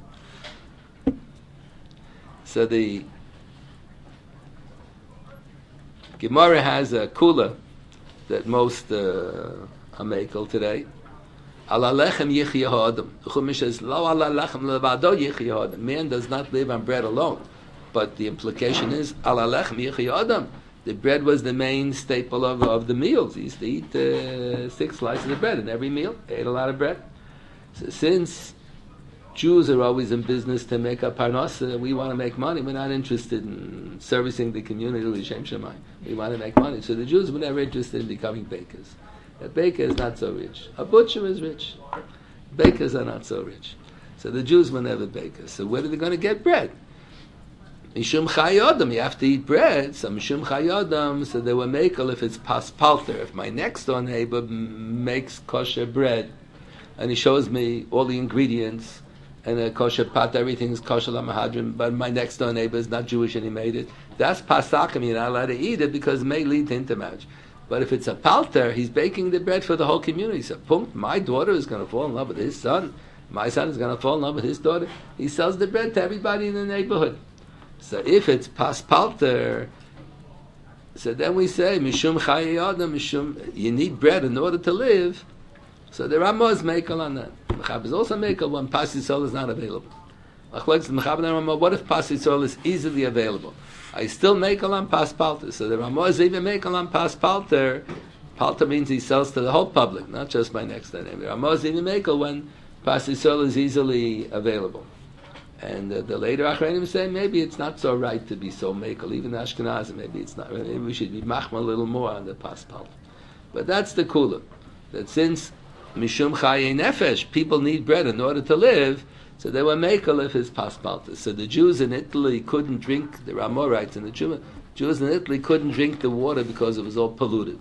So the Gemara has a kula that most are makel today. Ala lechem yichya ha'adam. The Chumash says, lo ala lechem levado yichya ha'adam. Man does not live on bread alone. But the implication is, ala lechem yichya ha'adam. The bread was the main staple of the meals. He used to eat 6 slices of bread in every meal. He ate a lot of bread. So since Jews are always in business to make a parnasa, we want to make money. We're not interested in servicing the community. L'shem Shamayim. We want to make money. So the Jews were never interested in becoming bakers. A baker is not so rich. A butcher is rich. Bakers are not so rich. So the Jews were never bakers. So where are they going to get bread? Mishum chayodam, you have to eat bread. So mishum chayodam, so they were makel if it's paspalter. If my next door neighbor makes kosher bread, and he shows me all the ingredients, and a kosher pot, everything is kosher lamahadrim, but my next door neighbor is not Jewish and he made it. That's pasakim, you're not allowed to eat it because it may lead to intermarriage. But if it's a palter, he's baking the bread for the whole community. So, my daughter is going to fall in love with his son. My son is going to fall in love with his daughter. He sells the bread to everybody in the neighborhood. So if it's paspalter, so then we say, mishum chayayadam, mishum, you need bread in order to live. So the Ramah is makel on that. Mechab is also makel when pas yisrael is not available. What if pas yisrael is easily available? I still makel on pas palter. So the Ramah is even makel on pas palter. Palter means he sells to the whole public, not just my next door neighbor. Ramah is even makel when pas yisrael is easily available. And the later Achreinim say maybe it's not so right to be so makel. Even Ashkenazim, maybe it's not. Maybe we should be machma a little more on the pas palter. But that's the kula. That since Mishum Chaye Nefesh, people need bread in order to live, so they were makel if it's paspalta. So the Jews in Italy couldn't drink, the Ramah writes in the Jews in Italy couldn't drink the water because it was all polluted.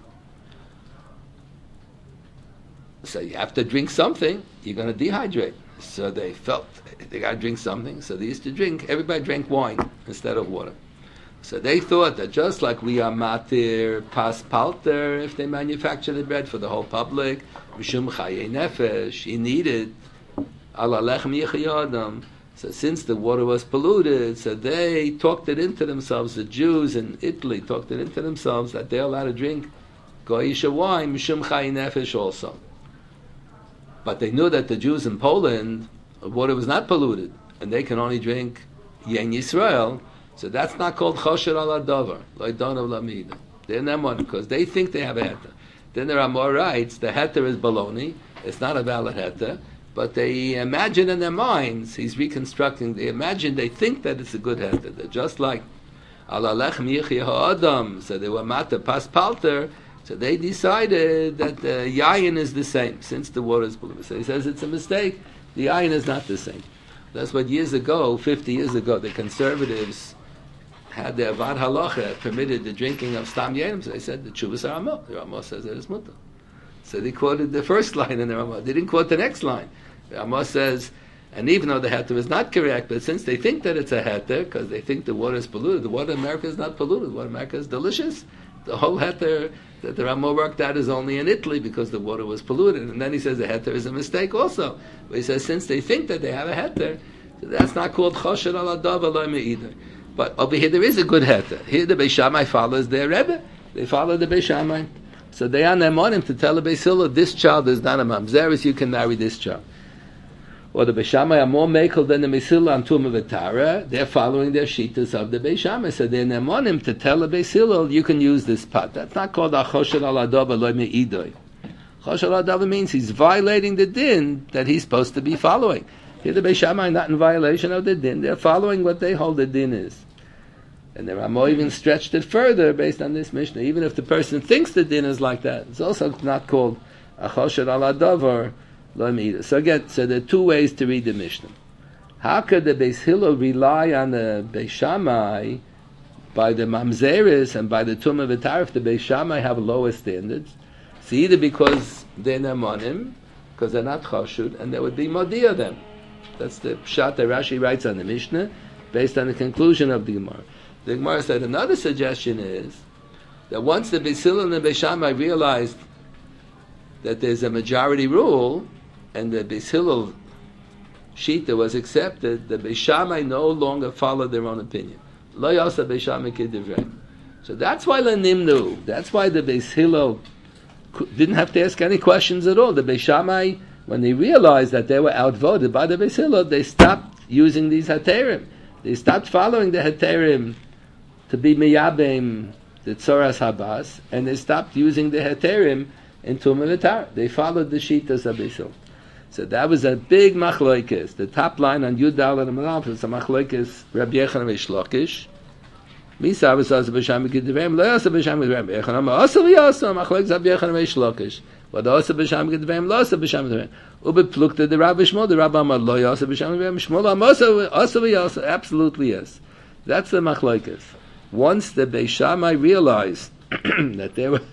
So you have to drink something, you're going to dehydrate. So they felt they got to drink something, so they used to drink, everybody drank wine instead of water. So they thought that just like we are matir paspalter, if they manufacture the bread for the whole public, mishum chaye nefesh, he needed ala lechem yichayadam. So since the water was polluted, so they talked it into themselves. The Jews in Italy talked it into themselves that they're allowed to drink goyish wine mishum chaye nefesh also. But they knew that the Jews in Poland, water was not polluted, and they can only drink yen Yisrael. So that's not called chosher al adavar, loidonav lamida. They're not one because they think they have a heter. Then there are more rights. The heter is baloney. It's not a valid heter, but they imagine in their minds. He's reconstructing. They imagine. They think that it's a good heter. They're just like ala lechem yichya ha'adam. So they were matter paspalter. So they decided that the yayin is the same since the water is polluted. So he says it's a mistake. The yayin is not the same. That's what years ago, 50 years ago, the conservatives had the Avad Halacha permitted the drinking of Stam Yenim. So they said the Chuvas Ramah. The Ramah says that it's mutter. So they quoted the first line in the Ramah. They didn't quote the next line. The Ramah says, and even though the heter is not correct, but since they think that it's a heter, because they think the water is polluted, the water in America is not polluted. The water in America is delicious. The whole heter that the Rama worked out is only in Italy because the water was polluted. And then he says the heter is a mistake also. But he says since they think that they have a heter, so that's not called choshed al adav lo me'ider. But over here there is a good heter. Here the Beis Shammai follows their Rebbe. They follow the Beis Shammai. So they are on him to tell the Beis Hillel, this child is not a mamzeris, you can marry this child. Or the Beis Shammai are more mekel than the Beis Hillel on Tumah v'Tara. They're following their shittas of the Beis Shammai. So they're on him to tell the Beis Hillel, you can use this pot. That's not called achoshet al adav lo me'idoy. Choshed al adav means he's violating the din that he's supposed to be following. Here the Beis Shammai are not in violation of the din. They're following what they hold the din is. And the Ramo even stretched it further based on this Mishnah. Even if the person thinks the din is like that, it's also not called achoshet al adav or lo me'idoy. So again, so there are two ways to read the Mishnah. How could the Beis Hillel rely on the Beis Shammai by the mamzeris and by the tumah v'tar if the Beis Shammai have lower standards? So either because they're nemonim, because they're not chashud, and there would be modia them. That's the pshat that Rashi writes on the Mishnah, based on the conclusion of the Gemara. The Gemara said another suggestion is that once the Beis Hillel and the Beis Shammai realized that there's a majority rule, and the Beis Hillel shita was accepted, the Beis Shammai no longer followed their own opinion. Lo yasa Beis Shammai k'divrei. So that's why Lenimnu, that's why the Beis Hillel didn't have to ask any questions at all. The Beis Shammai, when they realized that they were outvoted by the Beis Hillel, they stopped using these heterim. They stopped following the heterim to be miyabim, the tzoras habas, and they stopped using the heterim in tumah v'tar. They followed the shitas of Beis Hillel. So that was a big machlokes. The top line on Yud Daled and Malaf is a machlokes Rabbi Yochanan Reish Lakish. Misa was also b'sham k'divem. Lo also b'sham k'divem. Yochanan ma also v'yasa machlokes Rabbi Yochanan Reish Lakish. But also b'sham k'divem. Lo also b'sham k'divem. Ubeplukta the Rabbi Shmuel. The Rabbi Amar lo also b'sham k'divem. Shmuel am also v'yasa. Absolutely yes. That's the machlokes. Once the Beis Shammai realized that they were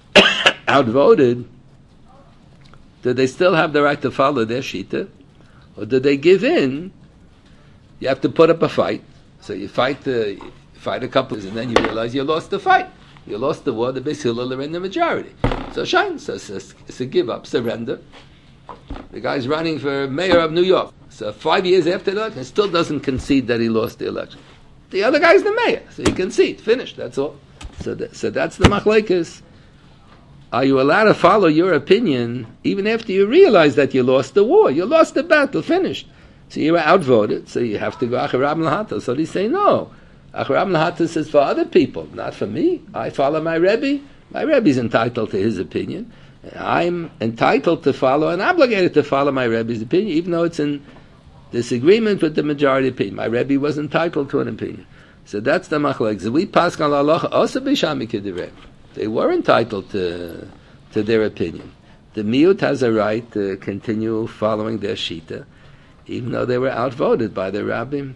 outvoted, did they still have the right to follow their shita, or did they give in? You have to put up a fight. So you fight a couple, and then you realize you lost the fight. You lost the war. The Beis Hillel are in the majority. So shine. So it's a give up, surrender. The guy's running for mayor of New York. So 5 years after the election, he still doesn't concede that he lost the election. The other guy's the mayor, so he concede. Finished. That's all. So that's the machlekes. Are you allowed to follow your opinion even after you realize that you lost the war? You lost the battle, finished. So you were outvoted, so you have to go Acharab Lahata. So they say, no. Acharab Lahata says for other people, not for me. I follow my Rebbe. My Rebbe's entitled to his opinion. I'm entitled to follow and obligated to follow my Rebbe's opinion, even though it's in disagreement with the majority opinion. My Rebbe was entitled to an opinion. So that's the machlekes. We pass on Allah also b'shami k'divrei. They were entitled to their opinion. The miut has a right to continue following their shita, even though they were outvoted by the rabbim.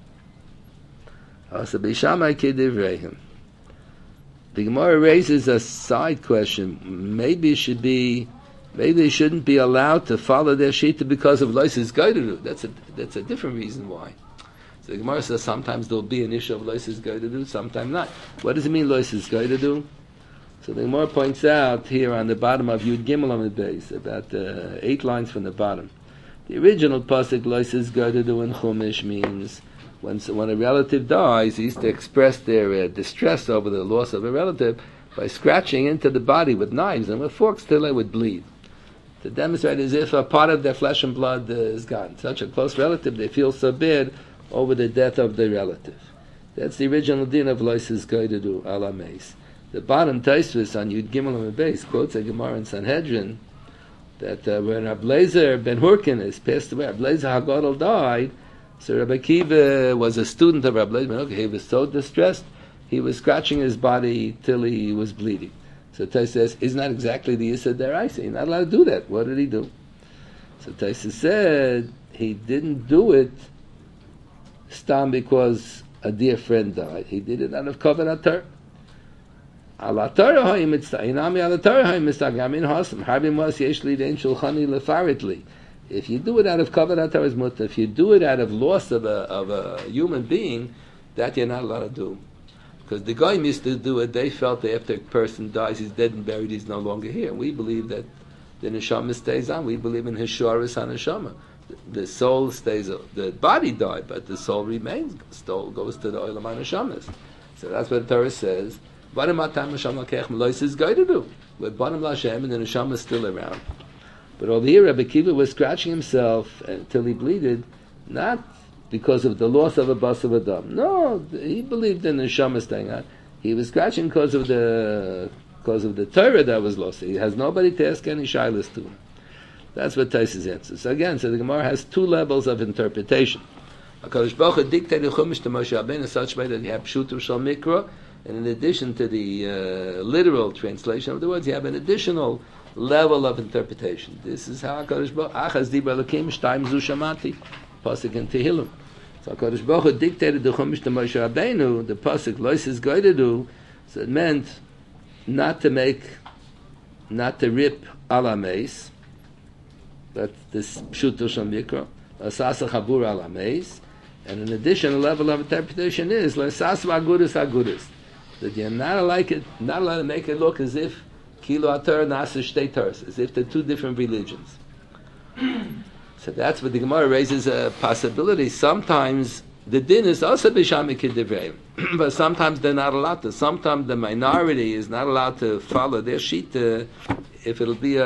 Also b'shamai k'divrei. The Gemara raises a side question. Maybe they shouldn't be allowed to follow their shita because of loises gaidaru. That's a different reason why. So the Gemara says sometimes there'll be an issue of loises gaidaru, sometimes not. What does it mean loises gaidaru? So the Gemara points out here on the bottom of Yud Gimel on the base, about 8 lines from the bottom. The original pasuk loises gaidaru in Chumash means when a relative dies, he used to express their distress over the loss of a relative by scratching into the body with knives and with forks till they would bleed, to demonstrate as if a part of their flesh and blood is gone. Such a close relative, they feel so bad over the death of the relative. That's the original din of loises gaidaru ala meis. The bottom Taisvis on Yud Gimel on the base quotes a Gemara in Sanhedrin that when Rabbi Lezer ben Hurkinus passed away, Rabbi Lezer HaGadol died. So Rabbi Akiva was a student of Rabbi Lezer. Okay, he was so distressed, he was scratching his body till he was bleeding. So Tais says, isn't that exactly the Yisad Deraisa? You're not allowed to do that. What did he do? So Tais said, he didn't do it stam because a dear friend died. He did it out of Kavod HaTorah. If you do it out of Kavod HaTorah's mutter, if you do it out of loss of a human being, that you're not allowed to do. Because the Goyim used to do it, they felt that after a person dies, he's dead and buried, he's no longer here. We believe that the neshama stays on. We believe in Hisharis HaNeshama. The soul stays, the body died, but the soul remains. The soul goes to the Olam HaNeshamas. So that's what the Torah says. Bottom Matam Neshama Kech Melois is going to do. With Bottom Lashem and the Neshama is still around. But over here, Rabbi Kiva was scratching himself until he bleeded, not because of the loss of a bus of a dam. No, he believed in the Neshama staying on. He was scratching because of the Torah that was lost. He has nobody to ask any shilas to. That's what Taisus answers. So again, the Gemara has two levels of interpretation. HaKadosh Baruch Hu dictated Chumash to Moshe Rabbeinu in such a way that you have Pshutur Shal Mikra, and in addition to the literal translation of the words, you have an additional level of interpretation. This is how HaKadosh Baruch Hu Achaz Dibra Elokim Shtaim Zu Shamati, pasuk in Tehillim. So HaKadosh Baruch Hu dictated the Chumash to Moshe Rabbeinu, the pasuk Lois is going to do, so it meant not to rip ala meis, but this Pshuto Shal Mikra, Asasa Chabur ala meis, and in addition, a level of interpretation is L'Sas V'Agudis Agudis, that you're not allowed to make it look as if Kilo Atar Nasa Shtei Tars, as if they're two different religions. So that's what the Gemara raises a possibility. Sometimes the din is also b'shamik k'divrei, but sometimes they're not allowed to. Sometimes the minority is not allowed to follow their shita if it'll be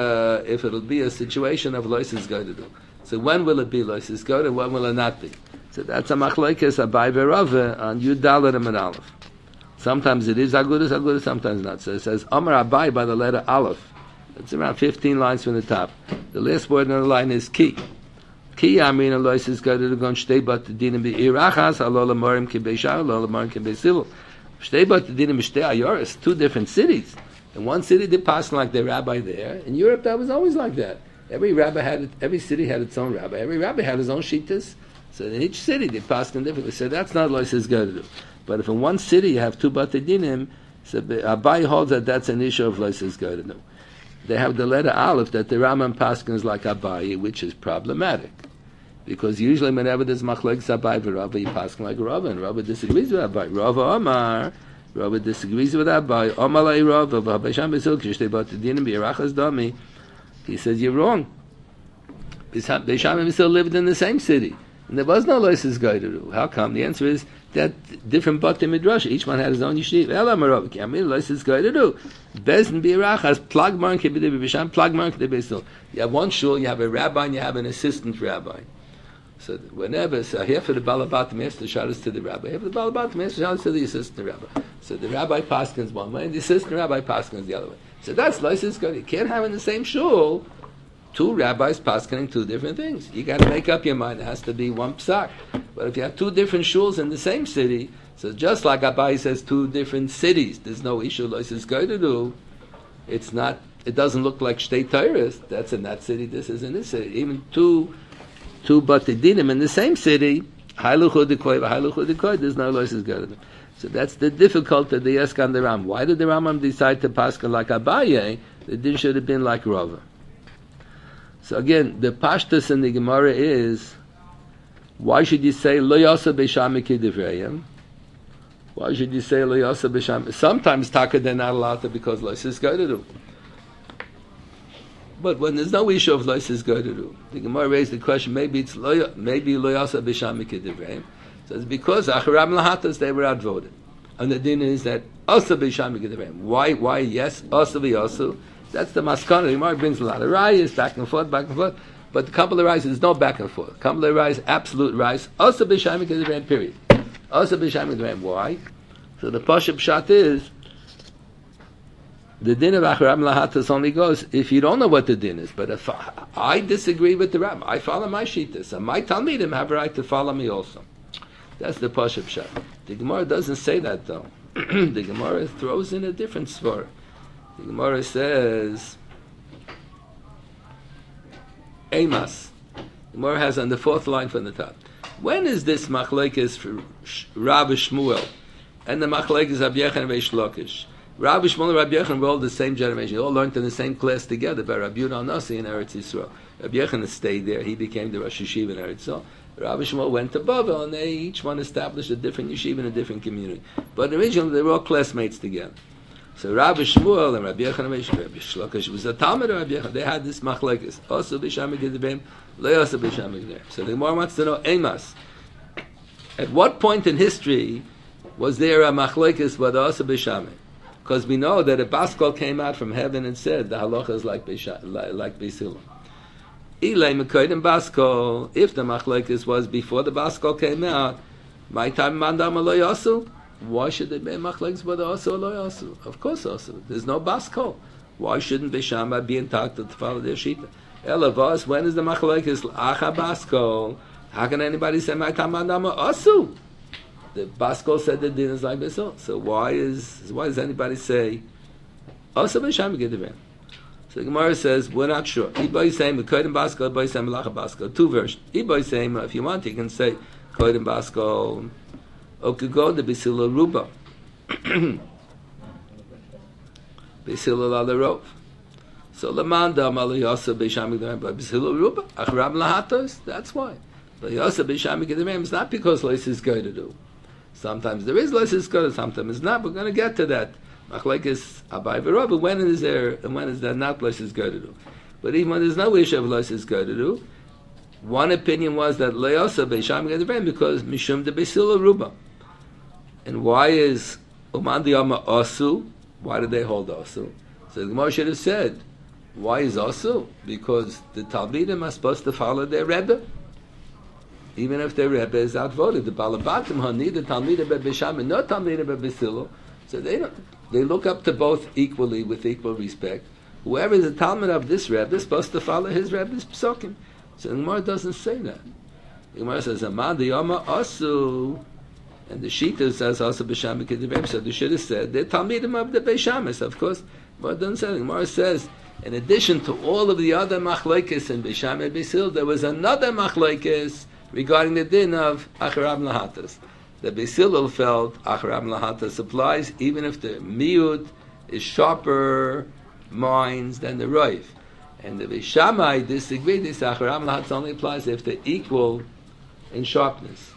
a situation of lois is going to do. So when will it be lois is going, and when will it not be? So that's a machlokes Abai v'Rava on Yud Dalet and Aleph. Sometimes it is agudus, sometimes not. So it says Amar Abai by the letter Aleph. It's around 15 lines from the top. The last word on the line is ki. Ki Amrin lois is going to go shtei bat dinim be'irachas alo lamorim k'beishar alo lamorim k'beisilu. Shtei bat dinim shtei ayoris, two different cities. In one city they passed like the rabbi there. In Europe that was always like that. Every city had its own rabbi. Every rabbi had his own shittas. So in each city they passed in differently. So that's not lois is going to do. But if in one city you have two batei dinim, so Abai holds that that's an issue of lois is going to do. They have the letter Aleph that the Rambam paskins like Abai, which is problematic. Because usually whenever there's machlokes Abai v'Rava, you paskin like Rava, and Rava disagrees with Abai. Rava Omar, Rava disagrees with Abai. Omar lai Rava, v'Habasham b'sil, kishtei batei dinim b'yirachas dami. He says, you're wrong. Beisham and B'sil lived in the same city. And there was no loises gaidaru. How come? The answer is that different batei midrash, each one had his own yeshiva. Elam Rav, I mean loises gaidaru. Bezin b'yirachas, plag maran k'bidei b'Beisham, plag maran k'bidei b'Sil. You have one shul, you have a rabbi, and you have an assistant rabbi. So whenever, here for the Balabatim has to shout us to the rabbi. Here for the Balabatim has to shout us to the assistant rabbi. So the rabbi paskins one way, and the assistant rabbi paskins the other way. So that's loises good. You can't have in the same shul two rabbis paskining two different things. You got to make up your mind. It has to be one psak. But if you have two different shuls in the same city, so just like Abai says, two different cities, there's no issue loises going to do. It's not. It doesn't look like shtei teiros. That's in that city. This is in this city. Even two batei dinim in the same city, there's no loises going to do. So that's the difficulty they ask on the Ram. Why did the Rambam decide to paskin like Abaye? The din should have been like Rava. So again, the pashtus in the Gemara is, why should you say lo yasa b'shami k'divrayim? Why should you say lo yasa b'shami? Sometimes taka they're not allowed to because loises going to do. But when there's no issue of loises going to do, the Gemara raised the question, maybe lo yasa b'shami k'divrayim. So it's because acharam lahatas they were outvoted, and the din is that also b'shami k'divrayim. Why? Yes, also v'yosu. That's the maskana. The Gemara brings a lot of rayas, back and forth. But the couple of rayas, there's no back and forth. Couple of rayas, absolute rayas. Also b'shami k'divrayim, period. Also b'shami k'divrayim. Why? So the pashup pshat is, the din of acharam lahatas only goes if you don't know what the din is. But if I disagree with the rabbi, I follow my shita, so my talmidim have a right to follow me also. That's the pashup pshat. The Gemara doesn't say that though. The Gemara throws in a different svar. The Gemara says, Emas. The Gemara has on the fourth line from the top. When is this machlekes for Rav Shmuel and the machlekes of Yechon Reish Lakish? Rabbi Shmuel and Rabbi Yochanan were all the same generation. They all learned in the same class together by Rabbi Yehuda Nasi in Eretz Yisrael. Rabbi Yochanan stayed there. He became the Rosh Yeshiva in Eretz Yisrael. Rabbi Shmuel went to Bavel, and they each one established a different yeshiva in a different community. But originally, they were all classmates together. So Rabbi Shmuel and Rabbi Yochanan, Rabbi Shlokish was a Talmud of Rabbi Yochanan. They had this machlekes. Also b'sham gedivim, le also b'sham gedivim. So the Gemara wants to know, Amos, at what point in history was there a machlekes with also b'sham? Because we know that a Baskol came out from heaven and said the halacha is like Beis Hillel. Ilay Mekodim Baskol, if the machlekes was before the Baskol came out, my time mandam lo yasu. Why should there be machlekes whether also or lo yasu? Of course also. There's no Baskol. Why shouldn't Beishamai be entitled to follow their shita? Elavos, when is the machlekes acha Baskol? How can anybody say my time mandam asu? The Baskol said the din is like this. So why does anybody say also Beishamai gedivim? So the Gemara says, we're not sure. Ibai saying Kodim Baskol, Ibai saying Malacha Baskol. Two versions. Ibai saying, if you want, you can say Kodim Baskol, or could go to Beis Hillel Ruba. Beis Hillel Alarov. So Lamanda Malayasa Beisham Gedemem, but Beis Hillel Ruba, Achrab Lahatos, that's why. Layasa Beisham Gedemem is not because Leis is going to do. Sometimes there is Leis is going to, sometimes it's not. We're going to get to that. Machlekes Abai v'Rabba, when is there and when is there not Leis is going to do? But even when there's no wish of Leis is going to do, one opinion was that Leosa Beisham Gedemem because Mishum de Beis Hillel Ruba. And why is Uman Diyama Asu? Why did they hold Asu? So the Gemara should have said, why is Asu? Because the Talmidim are supposed to follow their Rebbe. Even if their Rebbe is outvoted. The Balabatim are neither Talmidim Beisham and not Talmidim Beis Hillel. So they look up to both equally with equal respect. Whoever is the Talmud of this Rebbe is supposed to follow his Rebbe's Psokim. So the Gemara doesn't say that. The Gemara says, Aman Diyama Asu. And the Shita says also B'Sham Kedivim. So they should have said they're Talmidim of the Beishamis, of course. But it doesn't say. The Gemara says, in addition to all of the other machlekes in Beisham and Beis Hillel, there was another machlekes regarding the din of Acharab Lahatas. The Beis Hillel felt Acharab Lahatas applies even if the miut is sharper minds than the roiv. And the Beishamai disagreed. This Acharab Lahatas only applies if they're equal in sharpness.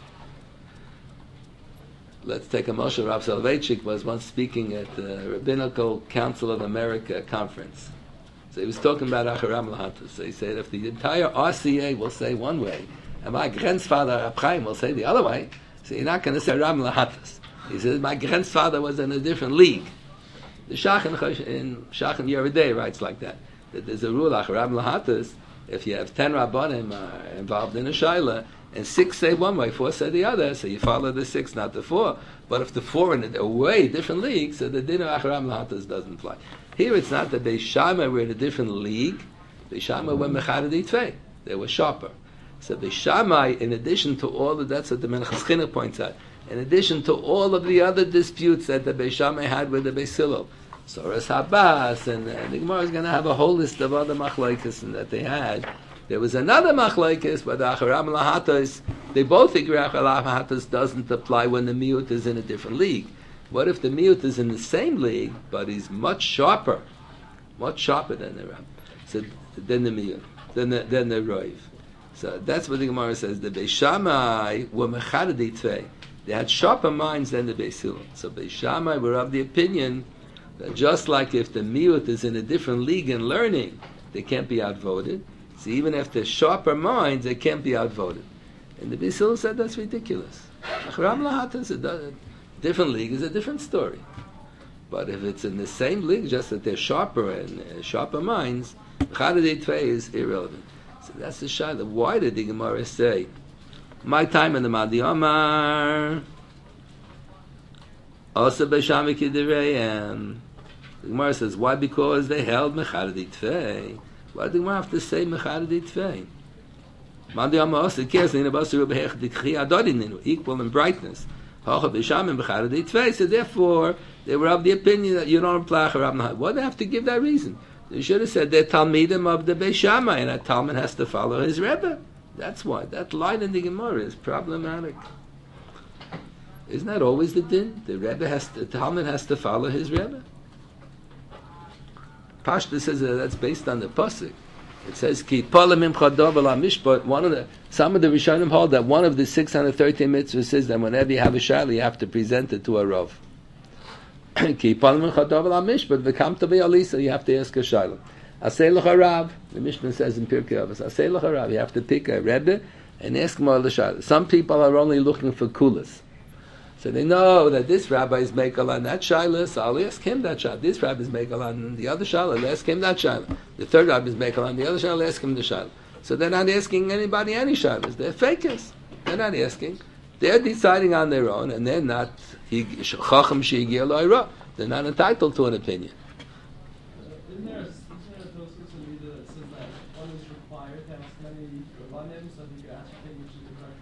Let's take a Moshe Rav Soloveitchik was once speaking at the Rabbinical Council of America conference. So he was talking about Acharab Lahatas. So he said, if the entire RCA will say one way, and my grandfather Rab Chaim will say the other way, so you're not going to say Ram Lahatas. He says, my grandfather was in a different league. The Shach in Yeridei writes like that there's a rule, Acharab Lahatas, if you have 10 Rabbanim involved in a Shaila, and 6 say one way, 4 say the other, so you follow the 6, not the 4. But if the 4 in a way different league, so the din of Acharab Lahatas doesn't apply. Here it's not that Beishamai were in a different league. Beishamai were Mechadei Tvei. They were sharper. So Beishamai, in addition to all of that's what the Menachos Chinuch points out, in addition to all of the other disputes that the Beishamai had with the Beis Hillel, Soras Habas, and the Gemara is going to have a whole list of other machlekes that they had. There was another machlekes, but the Acharab Lahatas, they both agree Acharab Lahatas doesn't apply when the miut is in a different league. What if the miut is in the same league, but he's much sharper than the Rab, so than the miut, than the roiv? So that's what the Gemara says. The Beishamai were mechadei tvei. They had sharper minds than the Beis Hillel. So Beishamai were of the opinion that just like if the miut is in a different league in learning, they can't be outvoted. So even if they're sharper minds, they can't be outvoted. And the Beis Hillel said that's ridiculous. Acharab Lahatas, a different league is a different story. But if it's in the same league, just that they're sharper and sharper minds, mechadei tvei is irrelevant. So that's the shayla. Why did the Gemara say, my time in the Madi Omar, also Beisham Kidirei, the Gemara says, why? Because they held Mechadei Tvei. Why did the Gemara have to say Mechadei Tvei? Madi Omar also cares in about equal in brightness. So therefore, they were of the opinion that you don't apply Acharab Lahatas. Why do they have to give that reason? They should have said they're Talmidim of the Beishamai, and a Talmud has to follow his Rebbe. That's why. That line in the Gemara is problematic. Isn't that always the din? The Talmud has to follow his Rebbe. Pashta says that's based on the pasuk. It says ki palamim chadav ala mishpat. Some of the Rishonim hold that one of the 613 mitzvahs says that whenever you have a shaila, you have to present it to a rav. Ki palamim chadav ala mishpat v'kam tavi alisa. You have to ask a shaila. Asay l'cha rav. The Mishnah says in Pirkei Avos. Asay l'cha rav. You have to pick a rebbe and ask him all the shaila. Some people are only looking for kulas. So they know that this rabbi is mekel on that shaila, so I'll ask him that shaila. This rabbi is mekel on the other shaila, I'll ask him that shaila. The third rabbi is mekel on the other shaila, I'll ask him the shaila. So they're not asking anybody any shailas. They're fakers. They're not asking. They're deciding on their own, and they're not chacham she'igir lo'ira. They're not entitled to an opinion. Isn't there a Tosfos in Mida that says that one is required to ask many rabbanim so that you can ascertain which is the correct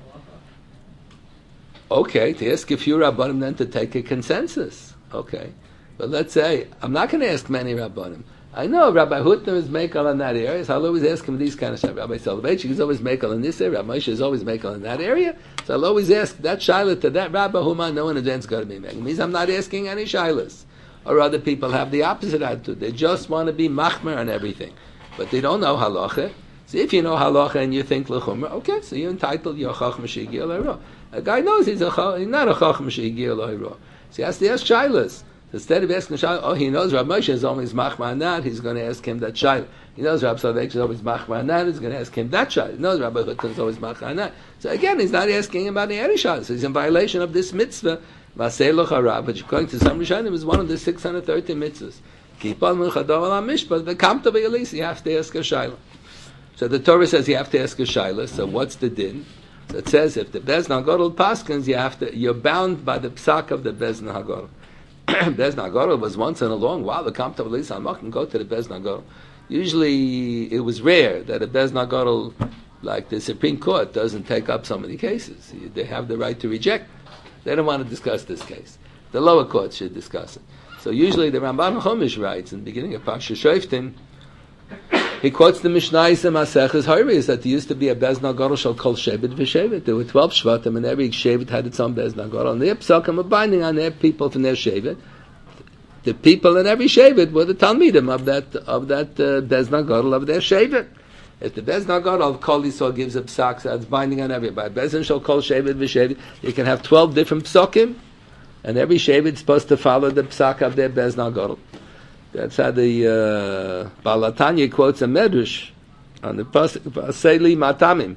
halacha? Okay, to ask a few rabbanim, then to take a consensus. Okay, but let's say I'm not going to ask many rabbanim. I know Rabbi Hutner is mekel in that area, so I'll always ask him these kind of stuff. Rabbi Soloveitchik is always mekel in this area. Rabbi Moshe is always mekel in that area. So I'll always ask that shaila to that rabbi whom I know in advance got to be mekel. It means I'm not asking any shailas. Or other people have the opposite attitude. They just want to be machmer on everything, but they don't know halacha. So if you know halacha and you think lechumra, okay, so you're entitled. You're a chacham she'igir lo'ira. A guy knows he's not a chacham she'igir lo'ira. So he has to ask shailas. Instead of asking Shaila, oh, he knows Rabbi Moshe is always machma on that, he's going to ask him that Shaila. He knows Rabbi Soloveitchik is always machma on that, he's going to ask him that Shaila. He knows Rabbi Hutner is always machma on that. So again, he's not asking him about any Shaila. So he's in violation of this mitzvah, Vasei Lo Harav, which according to some Rishonim is one of the 613 mitzvahs. Keep on Minchadav Al HaMishpat, V'kam to B'Yalisi, you have to ask a Shaila. So the Torah says you have to ask a Shaila, so what's the din? So it says if the Bezdin HaGadol paskins, you're bound by the psak of the Bezdin HaGadol. Bezdin HaGadol was once in a long while the Kam Tov Lisa Amach can go to the Bezdin HaGadol. Usually it was rare that a Bezdin HaGadol, like the Supreme Court, doesn't take up so many cases. They have the right to reject. They don't want to discuss this case. The lower court should discuss it. So usually the Ramban Chumash writes in the beginning of Parsha Shoftim, he quotes the Mishnayos and Maseches Horayos that there used to be a Bezdin HaGadol shall call Shevet v'Shevet. There were 12 Shvatim, and every Shevet had its own Bezdin HaGadol. And their psakim were binding on their people from their Shevet. The people in every Shevet were the Talmidim of that Bezdin HaGadol of their Shevet. If the Bezdin HaGadol of Kol Yisrael gives a psak, so it's binding on everybody. Bezdin shall call Shevet v'Shevet. You can have 12 different psakim, and every Shevet is supposed to follow the psak of their Bezdin HaGadol. That's how the Baal HaTanya quotes a medrash on the pasuk Aseli Matamim.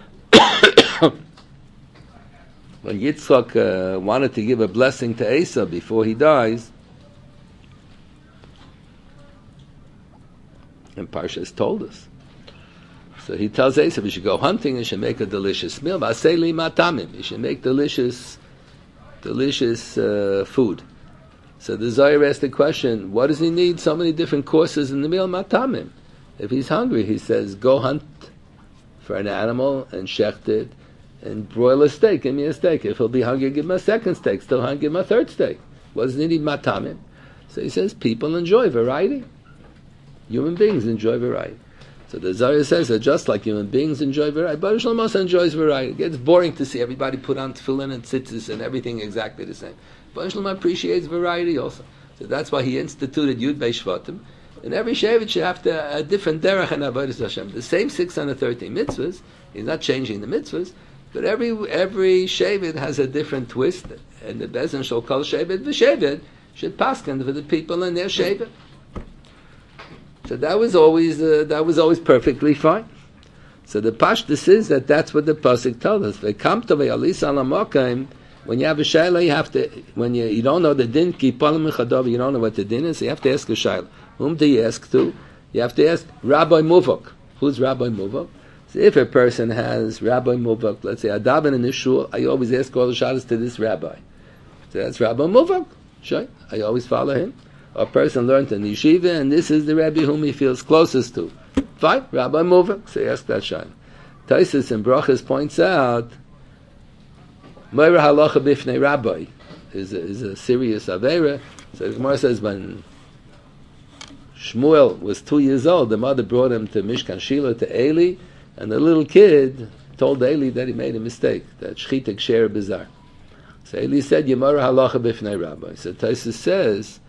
When Yitzchak wanted to give a blessing to Esau before he dies, and Parshas told us. So he tells Esau, you should go hunting, you should make a delicious meal. Aseli Matamim, you should make delicious food. So the Zohar asked the question, what does he need so many different courses in the meal matamim? If he's hungry, he says, go hunt for an animal and shecht it and broil a steak, give me a steak. If he'll be hungry, give him a second steak. Still hungry, give him a third steak. What does he need matamim? So he says, people enjoy variety. Human beings enjoy variety. So the Zohar says that just like human beings enjoy variety, Baruch Shalom also enjoys variety. It gets boring to see everybody put on tefillin and tzitzis and everything exactly the same. Baruch Shalom appreciates variety also. So that's why he instituted Yud Beis Shvatim. And every Shevet should have a different derech and avodas Hashem. The same 613 mitzvahs, he's not changing the mitzvahs, but every Shevet has a different twist. And the Bezdin shall call Shevet v'Shevet should paskin for the people in their Shevet. So that was always perfectly fine. So the Pashtus is that's what the pasuk told us. V'kam to v'yalis al hamokaim. When you have a shayla, you have to. When you don't know the din, you don't know what the din is. So you have to ask a shayla. Whom do you ask to? You have to ask Rabbi Muvok. Who's Rabbi Muvok? So if a person has Rabbi Muvok, let's say Adaban in the shul, I always ask all the shalas to this rabbi. So that's Rabbi Muvok. Sure, I always follow him. A person learned in yeshiva, and this is the Rebbe whom he feels closest to. Fine, Rabbi Muvok. So ask that shayla. Taisus in Brachas points out, Meira halacha bifnei rabbi is a serious avera. So the Gemara says when Shmuel was 2 years old, the mother brought him to Mishkan Shiloh to Eli, and the little kid told Eli that he made a mistake, that shchitek sher bizar. So Eli said, Yemara halacha bifnei rabbi. So Taisus says,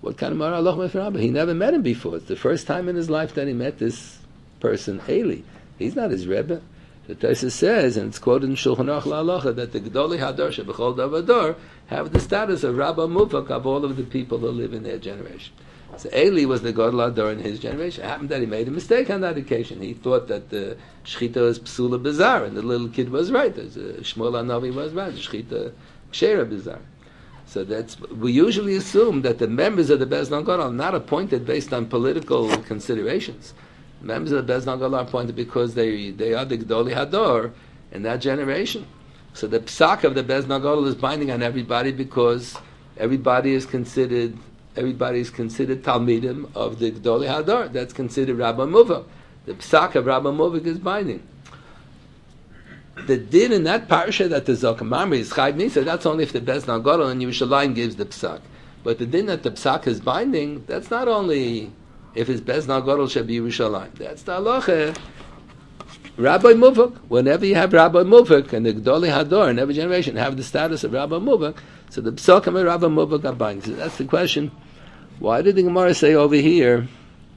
What kind of Mara Allah for Rabbi? He never met him before. It's the first time in his life that he met this person, Eli. He's not his Rebbe. The Tosfos says, and it's quoted in Shulchan Aruch La'alacha, that the Gedolei Hador Shebechol Davador have the status of Rabbi Muvak of all of the people who live in their generation. So Eli was the Gedolei Hador in his generation. It happened that he made a mistake on that occasion. He thought that the Shechita was Psula Bizarre, and the little kid was right. Shmuel HaNavi was right. The Shechita Kshera Bizarre. So we usually assume that the members of the Bezdin Gadol are not appointed based on political considerations. Members of the Bezdin Gadol are appointed because they are the Gedolei Hador in that generation. So the psak of the Bezdin Gadol is binding on everybody because everybody is considered Talmidim of the Gedolei Hador. That's considered Rabbi Muvak. The psak of Rabbi Muvak is binding. The din in that parasha that the Zohar Mamre is Chayv Nisa, that's only if the Bezdin Gadol in Yerushalayim gives the psak. But the din that the psak is binding, that's not only if it's Bezdin Gadol should be Yerushalayim. That's the halacha. Rabbi Muvak. Whenever you have Rabbi Muvak and the Gedolei Hador in every generation have the status of Rabbi Muvak, so the psakim of Rabbi Muvak are binding. So that's the question. Why did the Gemara say over here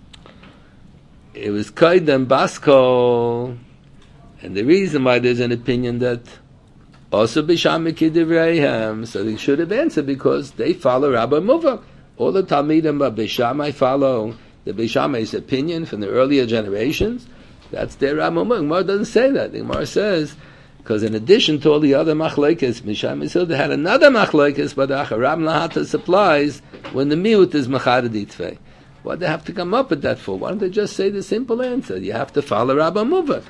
it was Kaidem Baskol? And the reason why there's an opinion that also B'Shamai K'Divreihem, so they should have answered because they follow Rabbi Muvak. All the Talmidim of B'Shamai follow the B'Shamai's opinion from the earlier generations. That's their Rabbi Muvak. Gemara doesn't say that. The Gemara says, because in addition to all the other machlekes, B'Shamai they had another machlekes, but the Acharam Lahata supplies when the miut is Machad Ditvei. Why do they have to come up with that for? Why don't they just say the simple answer? You have to follow Rabbi Muvak.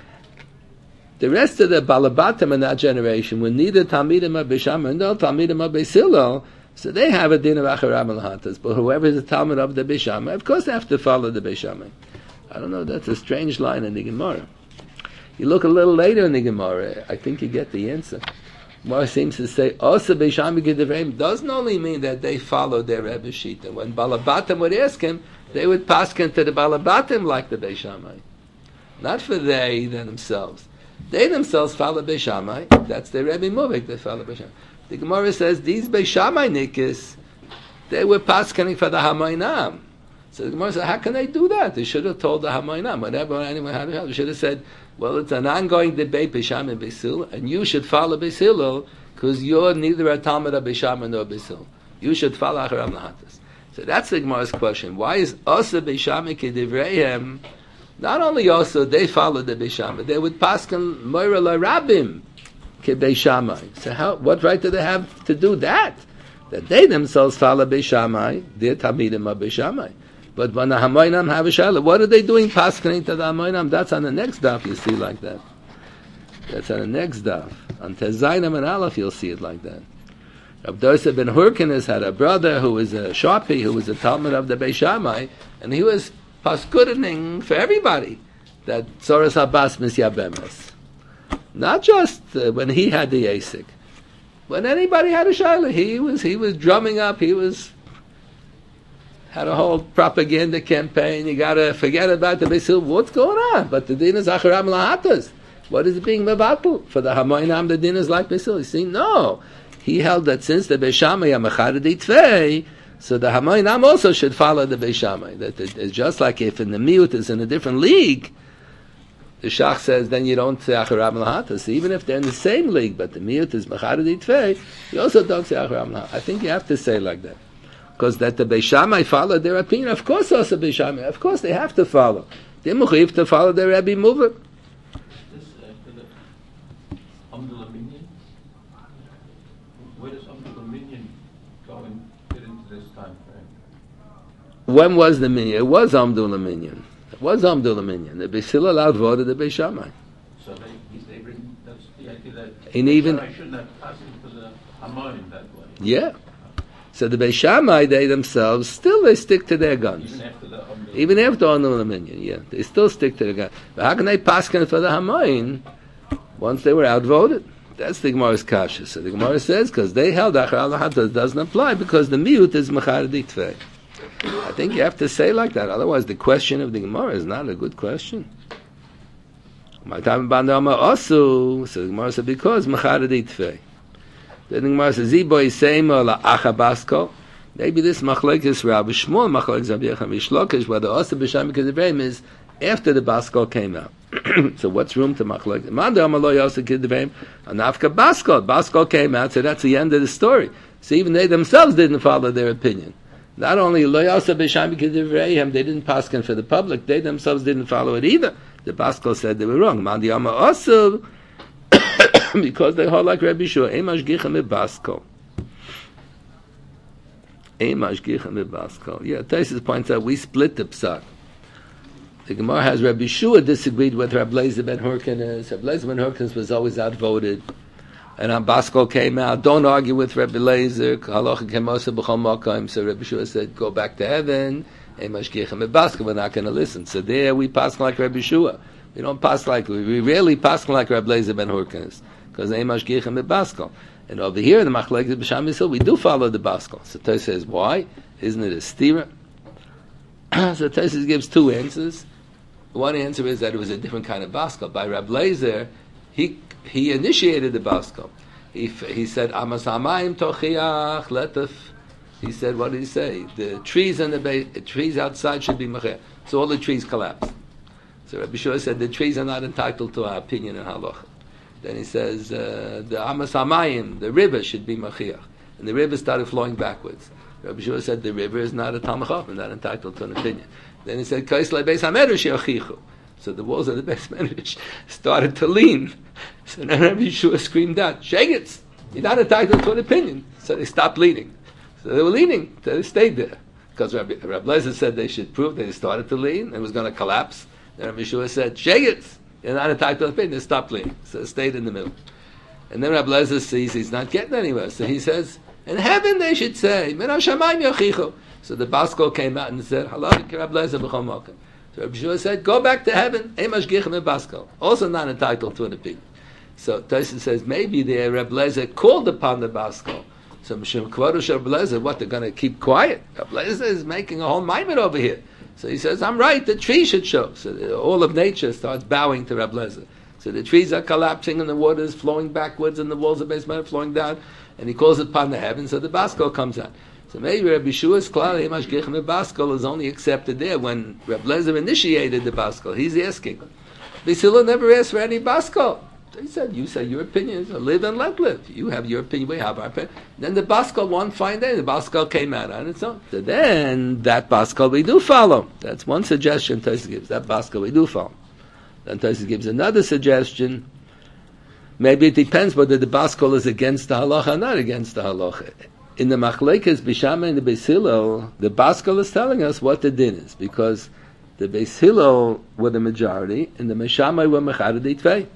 The rest of the Balabatim in that generation were neither Talmidim of B'Shamai nor Talmidim of Beis Hillel, so they have a din of Acharam Lahatas. But whoever is a Talmud of the B'Shamai, of course they have to follow the B'Shamai. I don't know, that's a strange line in the Gemara. You look a little later in the Gemara, I think you get the answer. Gemara seems to say, also B'Shamai K'Divreihem doesn't only mean that they follow their Rebbe Shita. When Balabatim would ask him, they would paskin to the Balabatim like the B'Shamai. Not for they themselves. They themselves follow Beis Shammai. That's their Rebbe Muvik. They follow Beis Shammai. The Gemara says these Beis Shammai nikis, they were paskening for the Hamoinam. So the Gemara says, how can they do that? They should have told the Hamoinam. Whenever anyone had a they should have said, well, it's an ongoing debate Beis Shammai and Beis Hillel, and you should follow Beis Hillel because you're neither a Talmud of Beis Shammai nor Beis Hillel. You should follow Acharam Lahatas. So that's the Gemara's question. Why is Asa Beis Shammai K'Divreihem? Not only also they followed the Beis Shammai, they would paskin Moira LaRabim Beis Shammai. So what right do they have to do that? That they themselves follow Beis Shammai, their Talmidim of Beis Shammai. But when the Hamoinam have a shaila, what are they doing paskening to the Hamoinam? That's on the next daf you see like that. That's on the next daf. On Tezainam and Aleph you'll see it like that. Rav Dosa ben Hurkinus had a brother who was a Sharpi, who was a Talmud of the Beis Shammai, and he was paskudening for everybody that Tzoras Abbas Misyabemes. Not just when he had the Asik. When anybody had a Shaila, he was drumming up, had a whole propaganda campaign. You gotta forget about the Beis Hillel. What's going on? But the din is Acharam Lahatas. What is it being mevatel? For the Hamoinam, the din is like Beis Hillel. You see, no. He held that since the Beis Shammai are Mechad Ditvei, so the Hamoinam also should follow the Beis Shammai. That it's just like if in the miut is in a different league, the Shach says then you don't say Acharam Lahatas. Even if they're in the same league, but the miut is Mechad Ditvei, you also don't say Acharam Lahatas. I think you have to say like that. Because that the Beis Shammai follow their opinion, of course also Beis Shammai, of course they have to follow. They're mechuyev to follow their Rebbe Muvik. Where does Amdul Minyan go and fit into this time frame? When was the Minyan? It was Amdul Minyan. It was Amdul Minyan. The Beis Hillel outvoted the Beis Shammai. So they bring, that's the idea that and even I shouldn't have passed into the Hamonim that way. Yeah. So the Beis Shammai, they themselves, still they stick to their guns. Even after Amdul Minyan, yeah. They still stick to their guns. But how can they paskin for the Hamoin once they were outvoted? That's the Gemara's kasha. So the Gemara says, because they held Acharam Lahatas doesn't apply because the miut is Mechad Ditvei. I think you have to say like that. Otherwise, the question of the Gemara is not a good question. My time also. So the Gemara said, because Mechad Ditvei. Then the Gemara says, Ziboy Seima la Achabasko. Maybe this machlekes Rabbi Shmuel, machlekes Rabbi Yechon Mishlokish, whether also b'sham kedivreim is after the baskol came out. So what's room to machlekes? Manda amaloy also kedivreim anafka baskol. Baskol came out, so that's the end of the story. So even they themselves didn't follow their opinion. Not only lo yasa b'sham kedivreim, they didn't paskin for the public. They themselves didn't follow it either. The baskol said they were wrong. Manda ama also because they hold like Rabbi Shua. Emash gichem baskol. Yeah, Taisus points out we split the psak. The Gemara has Rabbi Shua disagreed with Rabbi Lezer ben Hurkenus. Rabbi Lezer ben Hurkenus was always outvoted. And Baskol came out, don't argue with Rabbi Lezer. So Rabbi Shua said, go back to heaven. We're not going to listen. So there we pass like Rabbi Shua. We don't pass like, we rarely pass like Rabbi Lezer ben Hurkenus. Because Baskol. And over here in the Machlekes B'Sham Yisrael, we do follow the Baskol. So Tosfos says, why? Isn't it a stira? So Tosfos gives two answers. One answer is that it was a different kind of Baskol. By Rabbi Lezer, he initiated the Baskol. He said, Amas Hamayim Tochiach Letef. He said, what did he say? The trees and the trees outside should be Mecheh. So all the trees collapsed. So Rabbi Shua said, the trees are not entitled to our opinion in Halacha. Then he says, the Amas Hamayim, the river should be Machiach. And the river started flowing backwards. Rabbi Shua said, the river is not a Talmud Chacham, not entitled to an opinion. Then he said, Kaisla Beis HaMedrash Yachichu. So the walls of the Beis HaMedrash started to lean. So then Rabbi Shua screamed out, Shegitz, you're not entitled to an opinion. So they stopped leaning. So they were leaning, so they stayed there. Because Rabbi Lezer said they should prove they started to lean, and it was going to collapse. Then Rabbi Shua said, Shegitz, you're not entitled to an opinion. They stopped leaning. So they stayed in the middle. And then Rabbi Lezer sees he's not getting anywhere. So he says, in heaven they should say, Min HaShamayim Yachichu. So the Baskol came out and said, Halach Rabbi Lezer b'chol makom. So Rabbi Shua said, go back to heaven, Emash Gichem and Baskol. Also not entitled to an opinion. So Tosfos says, maybe the Rabbi Lezer called upon the Baskol. So Mishum Kvarush Rabbi Lezer, what, they're going to keep quiet? Rabbi Lezer is making a whole maimed over here. So he says, I'm right, the tree should show. So all of nature starts bowing to Rabbi Lezer. So the trees are collapsing and the water is flowing backwards and the walls of the basement are flowing down. And he calls it upon the heavens, so the Baskol comes out. So maybe Rabbi Shua's Klal Emash Gichem Baskol is only accepted there when Rabbi Lezer initiated the Baskol. He's asking. Bisila never asked for any Baskol. He said, you say your opinion, so live and let live. You have your opinion, we have our opinion. Then the Baskol one fine day, the Baskol came out on its own. So then, that Baskol we do follow. That's one suggestion Tosfos gives. That Baskol we do follow. Then Tosfos gives another suggestion. Maybe it depends whether the Baskol is against the halacha or not against the halacha. In the Machlekes B'Shama and the Beis Hillel, the Baskol is telling us what the din is, because the Beis Hillel were the majority, and the Meshamai were Mechadei Tvei.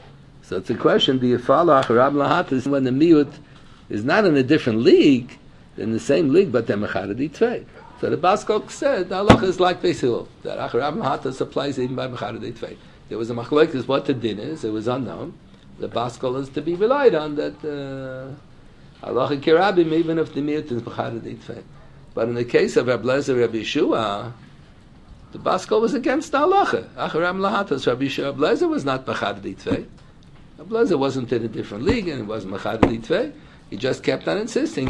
So it's a question, do you follow Acharab Lahatas when the Miut is not in a different league, in the same league, but they're Mechadei Tvei? So the Baskol said, the halacha is like Beis Hillel, that Acharab Lahatas applies even by Mechadei Tvei. There was a Machlekes what the din is, it was unknown. The Baskol is to be relied on, that halacha kirabim, even if the Miut is Mechadei Tvei. But in the case of Rabbi Lezer, Rabbi Shua, the Baskol was against the halacha. Acharab Lahatas, Rabbi Lezer was not Mechadei Tvei. Rabbi Lezer wasn't in a different league, and he wasn't Mechadei Tvei. He just kept on insisting.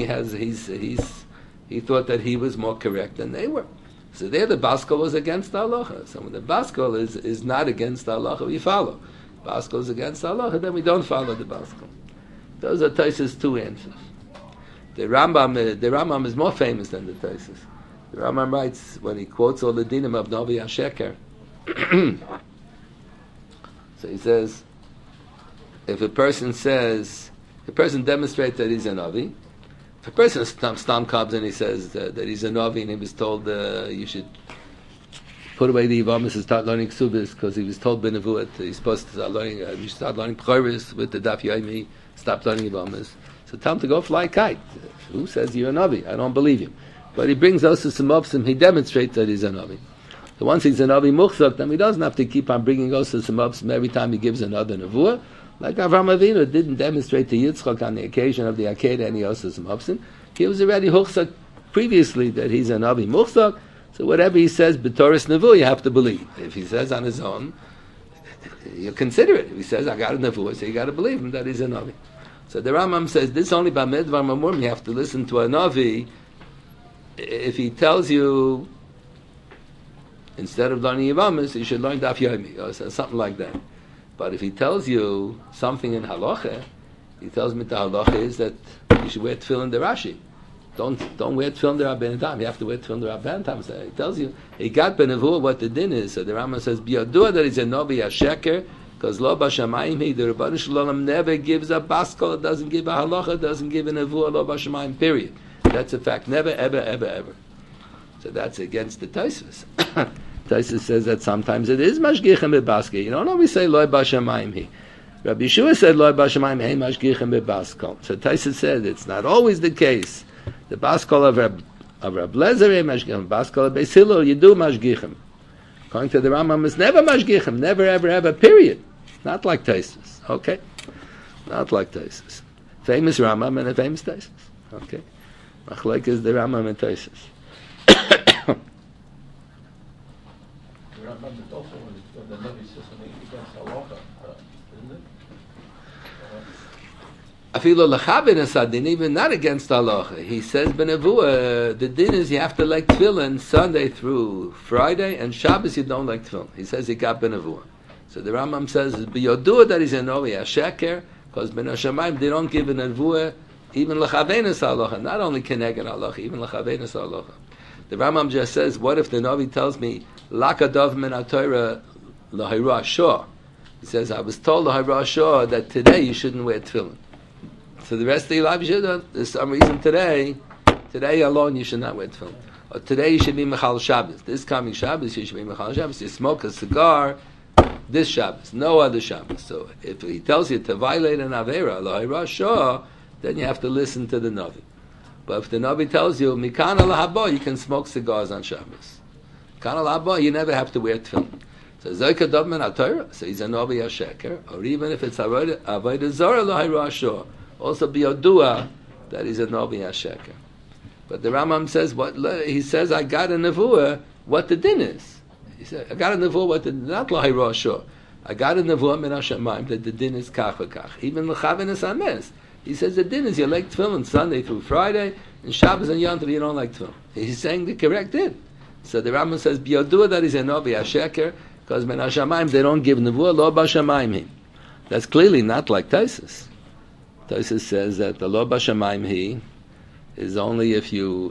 He thought that he was more correct than they were. So there, the Baskol was against the halacha. So when the Baskol is not against the halacha, we follow. Baskol is against the halacha, then we don't follow the Baskol. Those are Tosfos' two answers. The Rambam is more famous than the Tosfos. The Rambam writes when he quotes all the dinim of Novi HaSheker. So he says, if a person demonstrates that he's a Navi, if a person stam comes and he says that he's a Navi and he was told you should put away the Yivamis and start learning Ksubis because he was told Benevuat he's supposed to start learning, you should start learning Pchoris with the Daf Yomi, stop learning Yivamis. So tell him to go fly a kite. Who says you're a Navi? I don't believe him. But he brings us to some Opsim, he demonstrates that he's a Navi. So once he's a Navi Muchzak, then he doesn't have to keep on bringing us to some Opsim every time he gives another Nevuah. Like Avraham Avinu didn't demonstrate to Yitzchak on the occasion of the Akedah and he also some Hobson. He was already Huchsak previously that he's a Navi Muchsak. So whatever he says, B'Toras Nevuah, you have to believe. If he says on his own, you consider it. If he says, I got a Nevuah, so you got to believe him that he's a Navi. So the Rambam says, this only by Medvar Mamurim, you have to listen to a Navi if he tells you instead of learning Yevamos, you should learn Daf Yomi, or something like that. But if he tells you something in Halacha, he tells me the Halacha is that you should wear Tefillin de Rashi. Don't wear Tefillin de Rabbeinu Tam. You have to wear Tefillin de Rabbeinu Tam. So he tells you, he got Benavur what the din is. So the Rambam says, Biyadua that he's a Novi Hasheker, because Lo Bashamayim he, the Rebbeinu Shalom never gives a baskol, doesn't give a Halacha, doesn't give a Nevuah, Lo Bashamayim, period. That's a fact. Never, ever, ever, ever. So that's against the Tosfos. Tosfos says that sometimes it is Mashgichem bebaskol. You don't always say Lo Bashamayim he. Rabbi Yeshua said Lo Bashamayim he Mashgichem bebaskol. So Tosfos said it's not always the case. The baskol of Rab Lezer he Mashgichem, baskol of Beis Hillel you do Mashgichem. According to the Rambam, it's never Mashgichem, never, ever, ever, period. Not like Tosfos. Okay? Not like Tosfos. Famous Rambam and a famous Tosfos. Okay? Machlek is the Rambam and Tosfos. The Rambam is also when the Navi says something against Halacha, isn't it? Afilo lechabin asadin, even not against halacha. He says benavua, the din is you have to like tefillin Sunday through Friday, and Shabbos you don't like tefillin. He says he got benavua. So the Rambam says biyodua that he's a novi hasheker, because ben hashamayim they don't give an avua even lechavenas halacha, not only keneged halacha, even lechavenas halacha. The Rambam just says, what if the novi tells me lakadav min haTorah lahira shor? He says I was told lahira shor that today you shouldn't wear tefillin. So the rest of your life you should. There's some reason today alone you should not wear tefillin. Or today you should be Mechal Shabbos. This coming Shabbos you should be Mechal Shabbos. You smoke a cigar this Shabbos, no other Shabbos. So if he tells you to violate an Avera, Lahira Shah, then you have to listen to the Navi. But if the Navi tells you, Mikan al-Haba, you can smoke cigars on Shabbos. Mikan al-Haba, you never have to wear tefillin. So Zoyka Dovman HaTorah, so he's a Navi HaSheker, or even if it's Avodah Zorah Lahira Shah, also be Odua that he's a Novi HaSheker. But the Rambam says, he says, I got a Nevuah, what the din is. He said, I got a Nevuah, what the din, not Lahira Shah. I got a Nevuah min HaShamayim, that the din is Kach v'Kach. Even L'chavin is Ames. He says the din is you like tefillin Sunday through Friday, and Shabbos and Yom Tov you don't like tefillin. He's saying the correct din. So the Rambam says, Biyodua that he's a Novi HaSheker, because min HaShamayim they don't give Nevuah, Lo Bashamayim him. That's clearly not like Tosfos. Tosfos says that the Lo Bashamayim he is only if you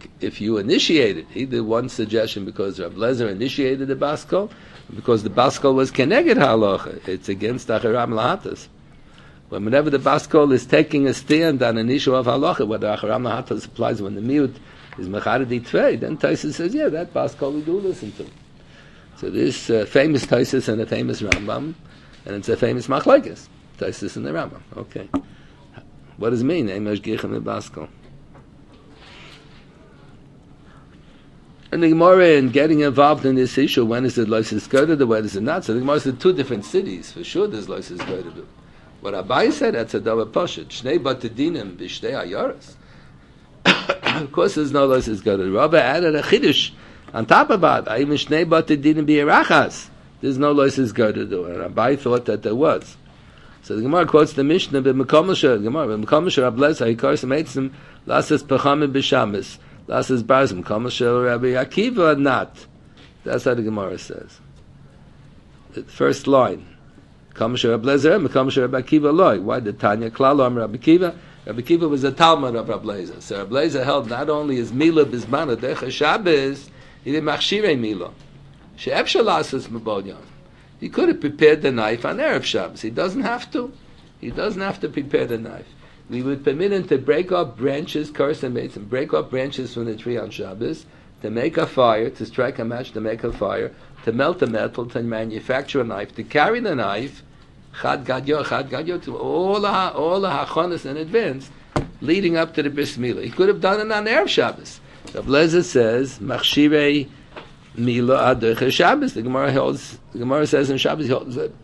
initiate it. He did one suggestion because Rab Lezer initiated the Baskol, because the Baskol was keneged halacha. It's against Acharam Lahatas. Whenever the Baskol is taking a stand on an issue of halacha, whether Acharam Lahatas applies when the miut is Mechadadi Tvei, then Tosfos says, yeah, that Baskol we do listen to. So this famous Tosfos and a famous Rambam, and it's a famous Machlekes, Tosfos and the Rambam. Okay. What does it mean? Eimesh Gichem and Baskol. And the Gemara in getting involved in this issue, when is it Loises Godet, when is it not? So the Gemara said two different cities. For sure there's Loises Godet. What Abai said, that's a Dava Poshet. Shnei Batedinim b'Shtei Ayoros. Of course there's no Loises Godet. Rabbi added a Chiddush on top of that. Even Shnei Batedinim b'Yerachas. There's no Loises Godet. And Abai thought that there was. So the Gemara quotes the Mishnah, "B'Mekomasher." The Gemara, "B'Mekomasher Ablesa Hikars Meitzim Lasses Pechamim B'Shamis Lasses Barzim Komasher Rabbi Akiva not." That's how the Gemara says. The first line, "Komasher Ablezer, Mekomasher Rabbi Akiva loy." Why did Tanya Klalo Am Rabbi Akiva? Rabbi Akiva was a Talmud of Rabbi Lezer. So Rabbi Lezer held not only his Mila Bismana Decha Shabbos, he did Machshirei Mila. She'efshar Lasses Mebodyan. He could have prepared the knife on Erev Shabbos. He doesn't have to. He doesn't have to prepare the knife. We would permit him to break up branches, curse and mates, and break up branches from the tree on Shabbos, to make a fire, to strike a match, to make a fire, to melt the metal, to manufacture a knife, to carry the knife, chad gadyo, to all the hachonas in advance, leading up to the bris milah. He could have done it on Erev Shabbos. The Blazer says, machshirei Mila Adech Shabbos. The Gemara says in Shabbos he holds it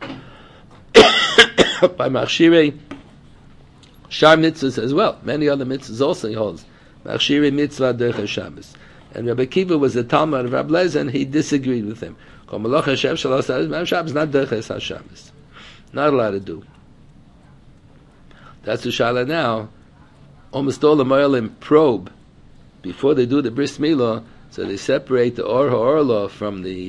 by Machshirei Shar mitzvahs as well. Many other mitzvahs also he holds Machshirei mitzvah Adech Shabbos. And Rabbi Akiva was a Talmud of Rabbi Lezer, and he disagreed with him. Shabbos not Derech Shabbos. Not allowed to do. That's the Shala now. Almost all the Moelim probe before they do the bris milah, so they separate the or ha'orla from the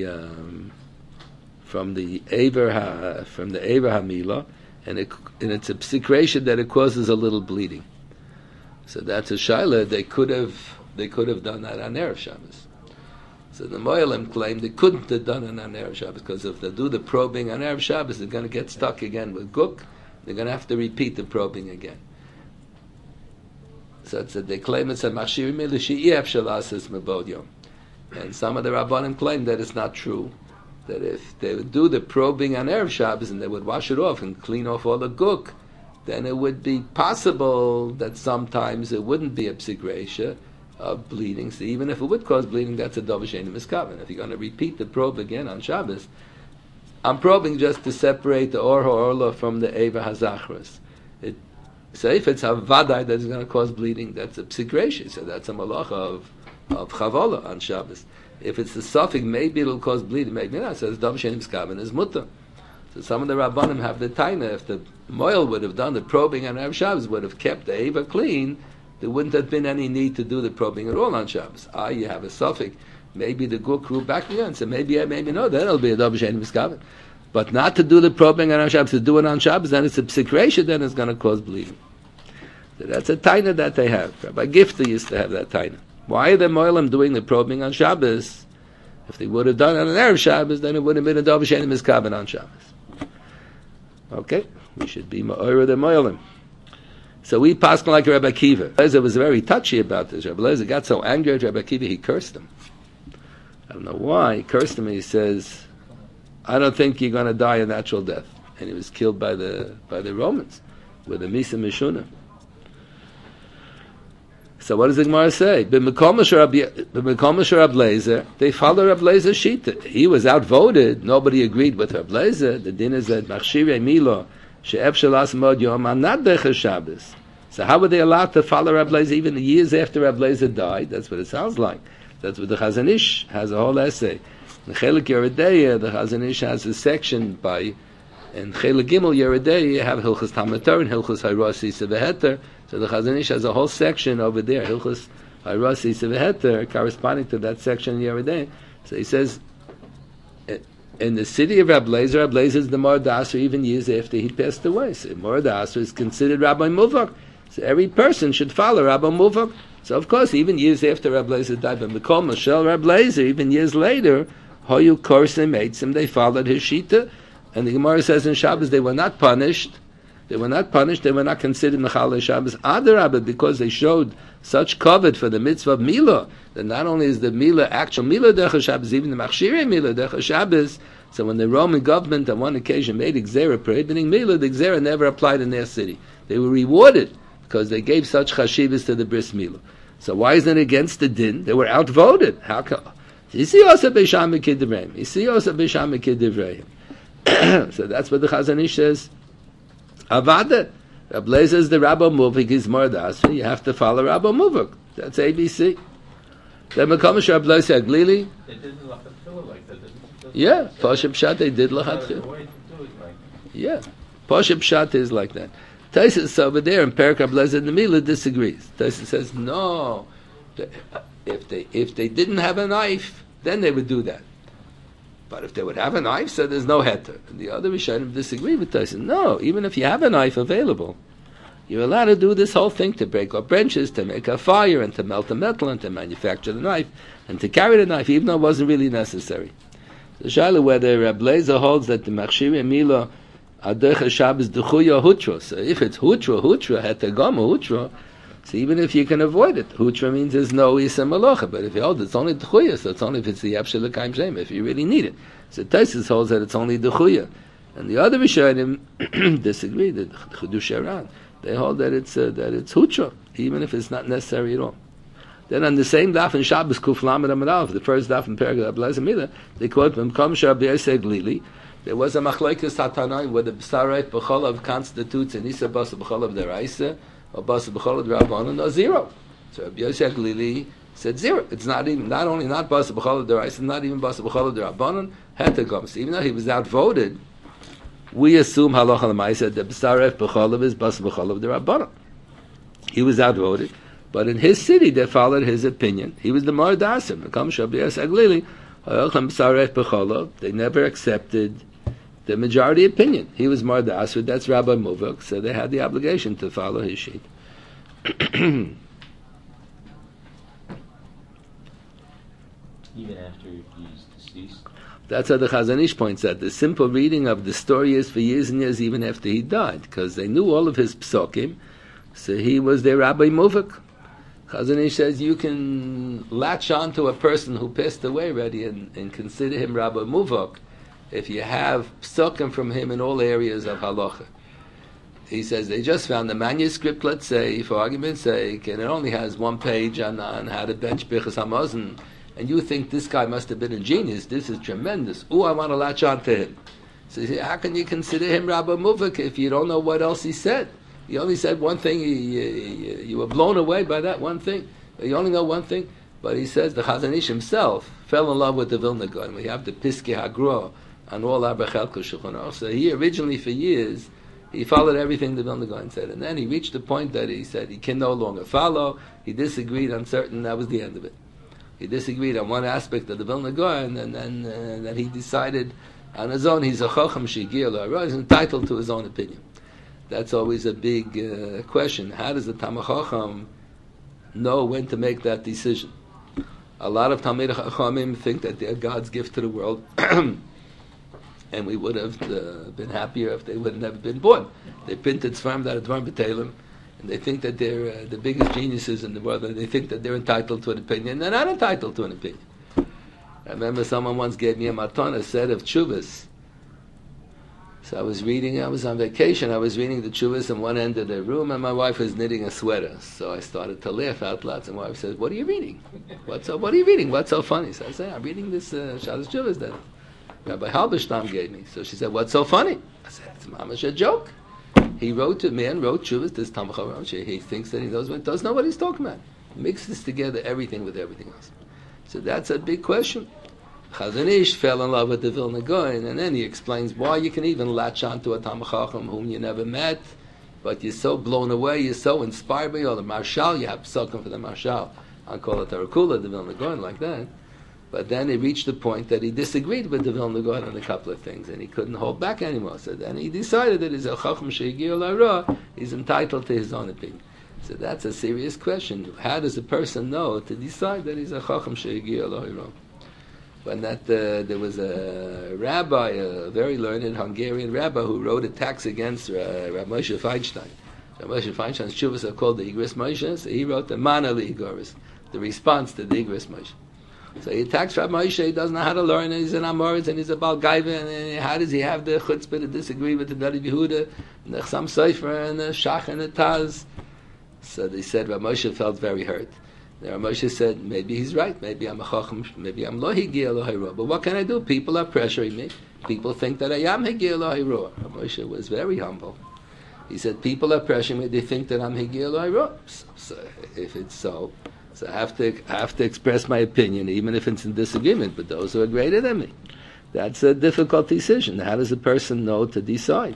aver hamilah, and it's a psikration that it causes a little bleeding. So that's a shaila. They could have done that on Erev Shabbos. So the Moelim claimed they couldn't have done it on Erev Shabbos because if they do the probing on Erev Shabbos, they're going to get stuck again with guk. They're going to have to repeat the probing again. So they claim it's a machshir milah she'ef shalasas mebod yom. And some of the Rabbanim claim that it's not true. That if they would do the probing on Erev Shabbos and they would wash it off and clean off all the guk, then it would be possible that sometimes it wouldn't be a psik reisha of bleeding. So even if it would cause bleeding, that's a davar she'eino miskaven. If you're going to repeat the probe again on Shabbos, I'm probing just to separate the or ha'orla from the eva hazachras. So if it's a vadai that's going to cause bleeding, that's a psik reisha. So that's a malacha of chavola on Shabbos. If it's the suffix, maybe it'll cause bleeding, maybe not. So it's davar she'eino miskaven is mutter. So some of the Rabbanim have the taina. If the moil would have done the probing on Erev Shabbos, would have kept the eva clean, there wouldn't have been any need to do the probing at all on Shabbos. You have a suffix. Maybe the guk grew back again. So maybe no. Then it'll be a davar she'eino miskaven. But not to do the probing on Shabbos, to do it on Shabbos, then it's a psikration, then it's going to cause bleeding. So that's a taina that they have. Rabbi Gifta used to have that taina. Why are the moilim doing the probing on Shabbos? If they would have done it on an Erev Shabbos, then it would have been a davar she'eino miskaven on Shabbos. Okay, we should be ma'ora the moilim. So we passed like Rabbi Akiva. Lezer was very touchy about this. Rabbi Lezer got so angry at Rabbi Akiva, he cursed him. I don't know why. He cursed him. He says, I don't think you're going to die a natural death. And he was killed by the Romans with a Misa Mishuna. So what does the Gemara say? They follow Rab Lezer's shita. He was outvoted. Nobody agreed with Rab Lezer. The din is that Machshirei Milo she'ef shalas mod yom anad decher Shabbos. So how were they allowed to follow Rab Lezer even years after Rab Lezer died? That's what it sounds like. That's what the Chazon Ish has a whole essay. In Chelik Yeredeya, the Chazon Ish has a section by, in Chelik Gimel Yeredeya, you have Hilchos Talmud Torah and Hilchos Hayrasi Seveheter. So the Chazon Ish has a whole section over there, Hilchos Hayrasi Seveheter, corresponding to that section in Yeredeya. So he says, in the city of Rab Lezer is the Morad Asher even years after he passed away. So Morad Asher is considered Rabbi Muvak. So every person should follow Rabbi Muvak. So of course, even years after Rab Lezer died, but Mikol Mashel Rab Lezer, even years later, Hoyu Korsim Eitzim, they followed his shita, and the Gemara says in Shabbos they were not punished. They were not considered Mechalei Shabbos Adarabah, because they showed such covet for the mitzvah of Milah, that not only is the Milah actual Milah Decha Shabbos, even the Machshirei Milah Decha Shabbos. So when the Roman government on one occasion made Gzera prohibiting Milah, the Gzera never applied in their city. They were rewarded because they gave such chashivas to the bris Milah. So why isn't it against the din? They were outvoted. How come? You see also Beisham Kidivreim. You see also Beisham Kidivreim. So that's what the Chazon Ish says. Avada. Rab Lezer is the Rabbi Muvik, is Mordas. You have to follow Rabbi Muvik. That's ABC. Then Mekomish Rab Lezer Aglili. They did Lachatchila like that, didn't they? Yeah, Poshem Pshat, they did Lachatchila. Yeah, Poshem Pshat is like that. Taisus over there in Perak Rab Lezer the Milah disagrees. Taisus says no. If they didn't have a knife, then they would do that. But if they would have a knife, so there's no heter. And the other Rishonim disagree with Taisus. No, even if you have a knife available, you're allowed to do this whole thing, to break up branches, to make a fire, and to melt the metal, and to manufacture the knife, and to carry the knife, even though it wasn't really necessary. The Shaila, whether Rab Lezer holds that the Machshirei Milah Aderech Shabbos Dechuya Hutra. So if it's Hutra, Hetagama Hutra, so even if you can avoid it, Hutra means there's no Isa Malacha. But if you hold it's only Dechuya, so it's only if it's the Yavshel L'Kaim Shem, if you really need it. So Taisus holds that it's only Dechuya. And the other Rishonim disagree, the Chedush Aran. They hold that it's Hutra, even if it's not necessary at all. Then on the same daf in Shabbos Kuf Lamed Amud Aleph, the first daf in Perek Rab Lezer Milah, they quote from Kom Shab Yosef Glili. There was a machlokes Hatanaim where the B'sarayt B'cholav constitutes an Isa Basa B'cholav Deraisa or Basa B'cholav D'Rabbanan or zero. So Rabbi Yosef Glili said zero. It's not only not Basa B'cholav Deraisa, not even Basa B'cholav D'Rabbanan. Hetagam. So even though he was outvoted, we assume halacha l'maisa that B'sarayt B'cholav is Basa B'cholav D'Rabbanan. He was outvoted, But in his city, they followed his opinion. He was the Mardasim. They never accepted the majority opinion. He was Mardasud, that's Rabbi Muvak, so they had the obligation to follow his sheet. Even after he's deceased? That's how the Chazon Ish points out. The simple reading of the story is for years and years, even after he died, because they knew all of his psokim, so he was their Rabbi Muvak. Chazon Ish says you can latch on to a person who passed away already and consider him Rabbi Muvak if you have psokim from him in all areas of halacha. He says they just found the manuscript, let's say, for argument's sake, and it only has one page on how to bench Birchas Hamazon, and you think this guy must have been a genius, this is tremendous, I want to latch on to him. So you say, how can you consider him Rabbi Muvak if you don't know what else he said? He only said one thing, you were blown away by that one thing. You only know one thing. But he says the Chazon Ish himself fell in love with the Vilna Gaon. We have the Piskei HaGra and all our Bechelko Shulchan Aruch. So he originally, for years, he followed everything the Vilna Gaon said. And then he reached the point that he said he can no longer follow. He disagreed on certain, that was the end of it. He disagreed on one aspect of the Vilna Gaon, and then he decided on his own, he's a Chacham Shigir L'Hara, he's entitled to his own opinion. That's always a big question. How does the Talmid Chacham know when to make that decision? A lot of Talmid Chachamim think that they're God's gift to the world, and we would have been happier if they would have never been born. They printed Sfarim that are Dvarim B'Teilim, and they think that they're the biggest geniuses in the world, and they think that they're entitled to an opinion. They're not entitled to an opinion. I remember someone once gave me a matana, a set of tshuvas. So I was on vacation, I was reading the tshuvas in one end of the room, and my wife was knitting a sweater. So I started to laugh out loud, and my wife said, what are you reading? What are you reading? What's so funny? So I said, I'm reading this Shabbos tshuvas that Rabbi Halberstam gave me. So she said, what's so funny? I said, it's mamash a joke. He wrote tshuvas, this Talmid Chacham, he thinks that he doesn't know what he's talking about. He mixes together everything with everything else. So that's a big question. Chazon Ish fell in love with the Vilna Gaon, and then he explains why you can even latch on to a Talmid Chacham whom you never met, but you're so blown away, you're so inspired by all the Marshal, you have psukim for the Marshal, on Kol HaTarakula, the Vilna Gaon, like that. But then he reached the point that he disagreed with the Vilna Gaon on a couple of things, and he couldn't hold back anymore. So then he decided that he's a Chacham She'igir L'Hara, he's entitled to his own opinion. So that's a serious question. How does a person know to decide that he's a Chacham She'igir L'Hara? When there was a rabbi, a very learned Hungarian rabbi, who wrote attacks against Rav Moshe Feinstein. Rav Moshe Feinstein's tshuvas are called the Igris Moshe, so he wrote the Mana L'Igoris, the response to the Igris Moshe. So he attacks Rav Moshe, he doesn't know how to learn, and he's an Amoritz, and he's a Baal Gaiva, and how does he have the chutzpah to disagree with the Dari Yehuda, and the Chassam Sofer, and the Shach, and the Taz? So they said Rav Moshe felt very hurt. Rav Moshe said, maybe he's right, maybe I'm a Chacham, maybe I'm lo higir lo hayro, but what can I do? People are pressuring me. People think that I am higir lo hayro. Rav Moshe was very humble. He said, people are pressuring me, they think that I'm higir lo hayro. So if it's so I have to express my opinion, even if it's in disagreement with those who are greater than me. That's a difficult decision. How does a person know to decide?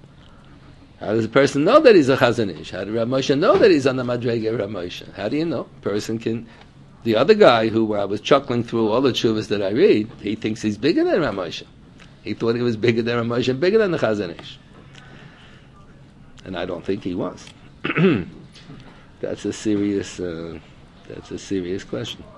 How does a person know that he's a Chazon Ish? How does Rav Moshe know that he's on the Madrega Rav Moshe? How do you know? The other guy who I was chuckling through all the tshuvas that I read, he thinks he's bigger than Rav Moshe. He thought he was bigger than Rav Moshe and bigger than the Chazon Ish. And I don't think he was. That's a serious question.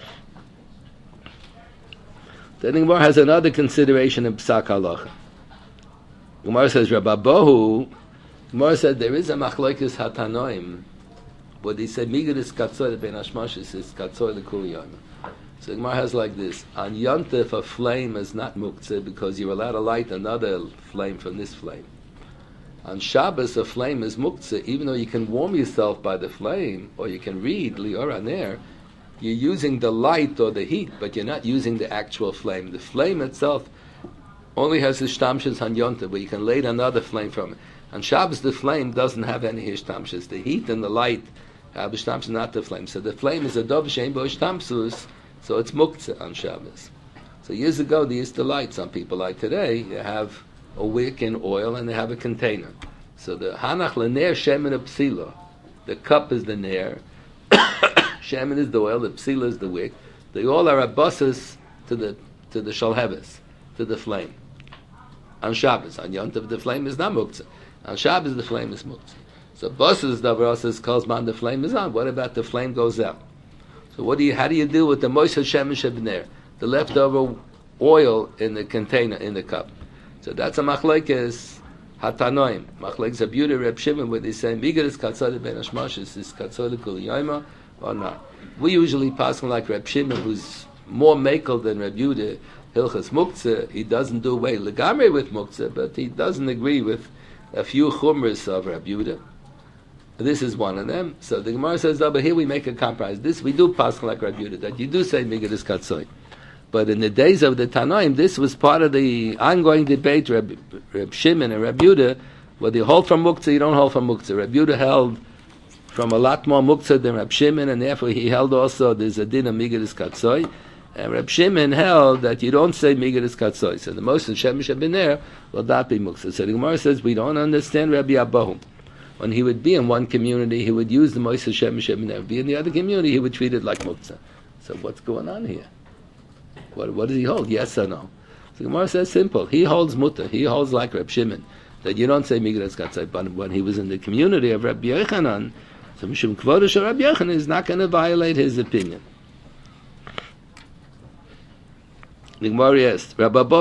Then the Gemara has another consideration in Psak Halacha. Gemara says, Rabbi Bohu, Gemara said there is a machlokes hatanoim, but he said Migdis Katzoy ben Hashmashis is Katzoy l'Kuli Yom. So Gemara has like this: on Yontif a flame is not muktzeh because you're allowed to light another flame from this flame. On Shabbos a flame is muktzeh, even though you can warm yourself by the flame or you can read liora ner. You're using the light or the heat, but you're not using the actual flame. The flame itself only has hishtamshus on Yontif, where you can light another flame from it. On Shabbos, the flame doesn't have any hishtamshus. The heat and the light have hishtamshus, not the flame. So the flame is a dov shein bo hishtamshus, so it's muktzeh on Shabbos. So years ago, they used to light. Some people light today. You have a wick and oil, and they have a container. So the hanach l'ner shemen psila, the cup is the ner, Shemen is the oil, the psila is the wick. They all are abosses to the shalheves, to the flame. On Shabbos, on Yom Tov, the flame is not muktzah. On Shabbos, the flame is muktzah. So bosses davar calls man the flame is on. What about the flame goes out? So how do you deal with the moisel shemen shebner, the leftover oil in the container, in the cup? So that's a machlekes hatanoim. Machlekes a beauty Reb Shimon where they say migar is katzod ben hashmashis is katzod kol yoma or not. We usually pass like Reb Shimon, who's more mekel than Reb Yehuda. Hilchas muktzah, he doesn't do away legamre with muktzah, but he doesn't agree with a few chumras of Reb Yehuda. This is one of them. So the Gemara says, no, but here we make a compromise. This we do pass like Reb Yehuda, that you do say migar is katzod. But in the days of the Tanoim, this was part of the ongoing debate, Reb Shimon and Reb Yehuda, whether you hold from muktzah, you don't hold from muktzah. Reb Yehuda held from a lot more muktzah than Reb Shimon, and therefore he held also there's a din of migar is katzoi, and Reb Shimon held that you don't say migar is katzoi. So the most of Shemesh have been there will not be muktzah. So the Gemara says we don't understand Rabbi Abahu. When he would be in one community, he would use the most of Shemesh have been there. Be in the other community, he would treat it like muktzah. So what's going on here? What does he hold? Yes or no? So the Gemara says simple. He holds mutter. He holds like Reb Shimon, that you don't say migar is katzoi. But when he was in the community of Rabbi Yochanan, so Mishum Kvodah of Rabbi Yochanan is not going to violate his opinion. The Gemara asks,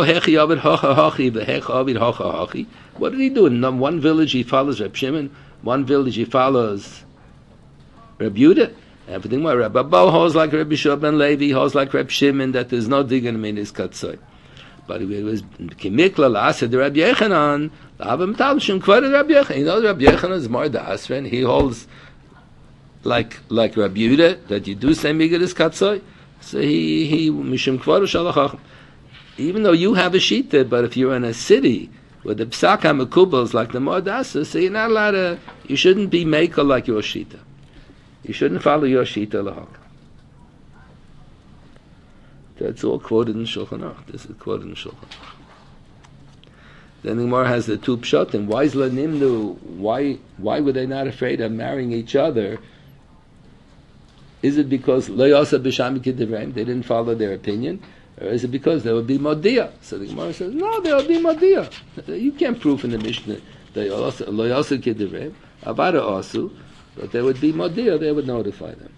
what did he do? In one village he follows Reb Shimon, one village he follows Reb Yehuda. Everything more. Rabbi Bo holds like Rabbi Shua ben Levi, holds like Reb Shimon, that there's no digging in his katzoi. But it was Kimikla Lasa the Rabbi Yechanan, L'Avim Talshim quoted Rabbi Yechanan. You know Rabbi Yechanan is more the Asren. He holds like Rabbi Yehuda, that you do say migar is katzoi. So he Mishum Kvodah Shalachach. Even though you have a shita, but if you're in a city where the Psak HaMekubal like the Mordasa, so you're not allowed to, you shouldn't be maker like your shita. You shouldn't follow your shita lahak. That's all quoted in Shulchan Aruch. This is quoted in Shulchan Aruch. Then the Gemara has the two pshatim. Why is Lanimnu? Why were they not afraid of marrying each other? Is it because Lo Yasa B'Sham K'Divrei they didn't follow their opinion, or is it because there would be Modia? So the Gemara says, no, there will be Modia. You can't prove in the Mishnah that Lo Yasa K'Divrei Avada Asu. But there would be Modia, they would notify them.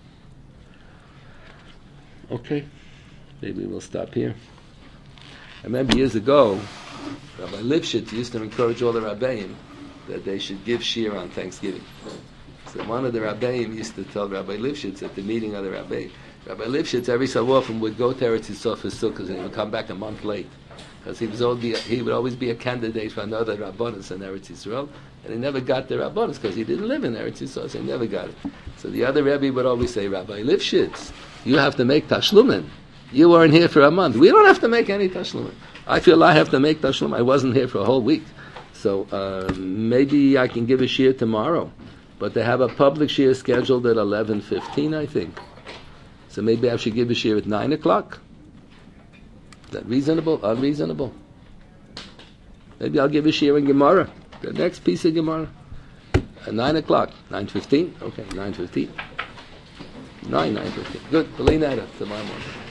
Okay, maybe we'll stop here. I remember years ago, Rabbi Lifshitz used to encourage all the Rabbeim that they should give shir on Thanksgiving. So one of the Rabbeim used to tell Rabbi Lifshitz at the meeting of the Rabbeim, Rabbi Lifshitz every so often would go to Eretz Yisrael for Sukkot and he would come back a month late. Because he would always be a candidate for another Rabbanos in Eretz Yisrael, and he never got the Rabbanos because he didn't live in Eretz Yisrael, so he never got it. So the other Rebbe would always say, Rabbi Lifshitz, you have to make Tashlumin. You weren't here for a month. We don't have to make any Tashlumin. I feel I have to make Tashlumin. I wasn't here for a whole week. So maybe I can give a shir tomorrow. But they have a public shir scheduled at 11:15, I think. So maybe I should give a shir at 9 o'clock. Is that reasonable? Unreasonable? Maybe I'll give a shir in Gemara. The next piece of Gemara. At 9 o'clock. 9:15? Okay, 9:15. 9:15. Good. B'li nada tomorrow morning.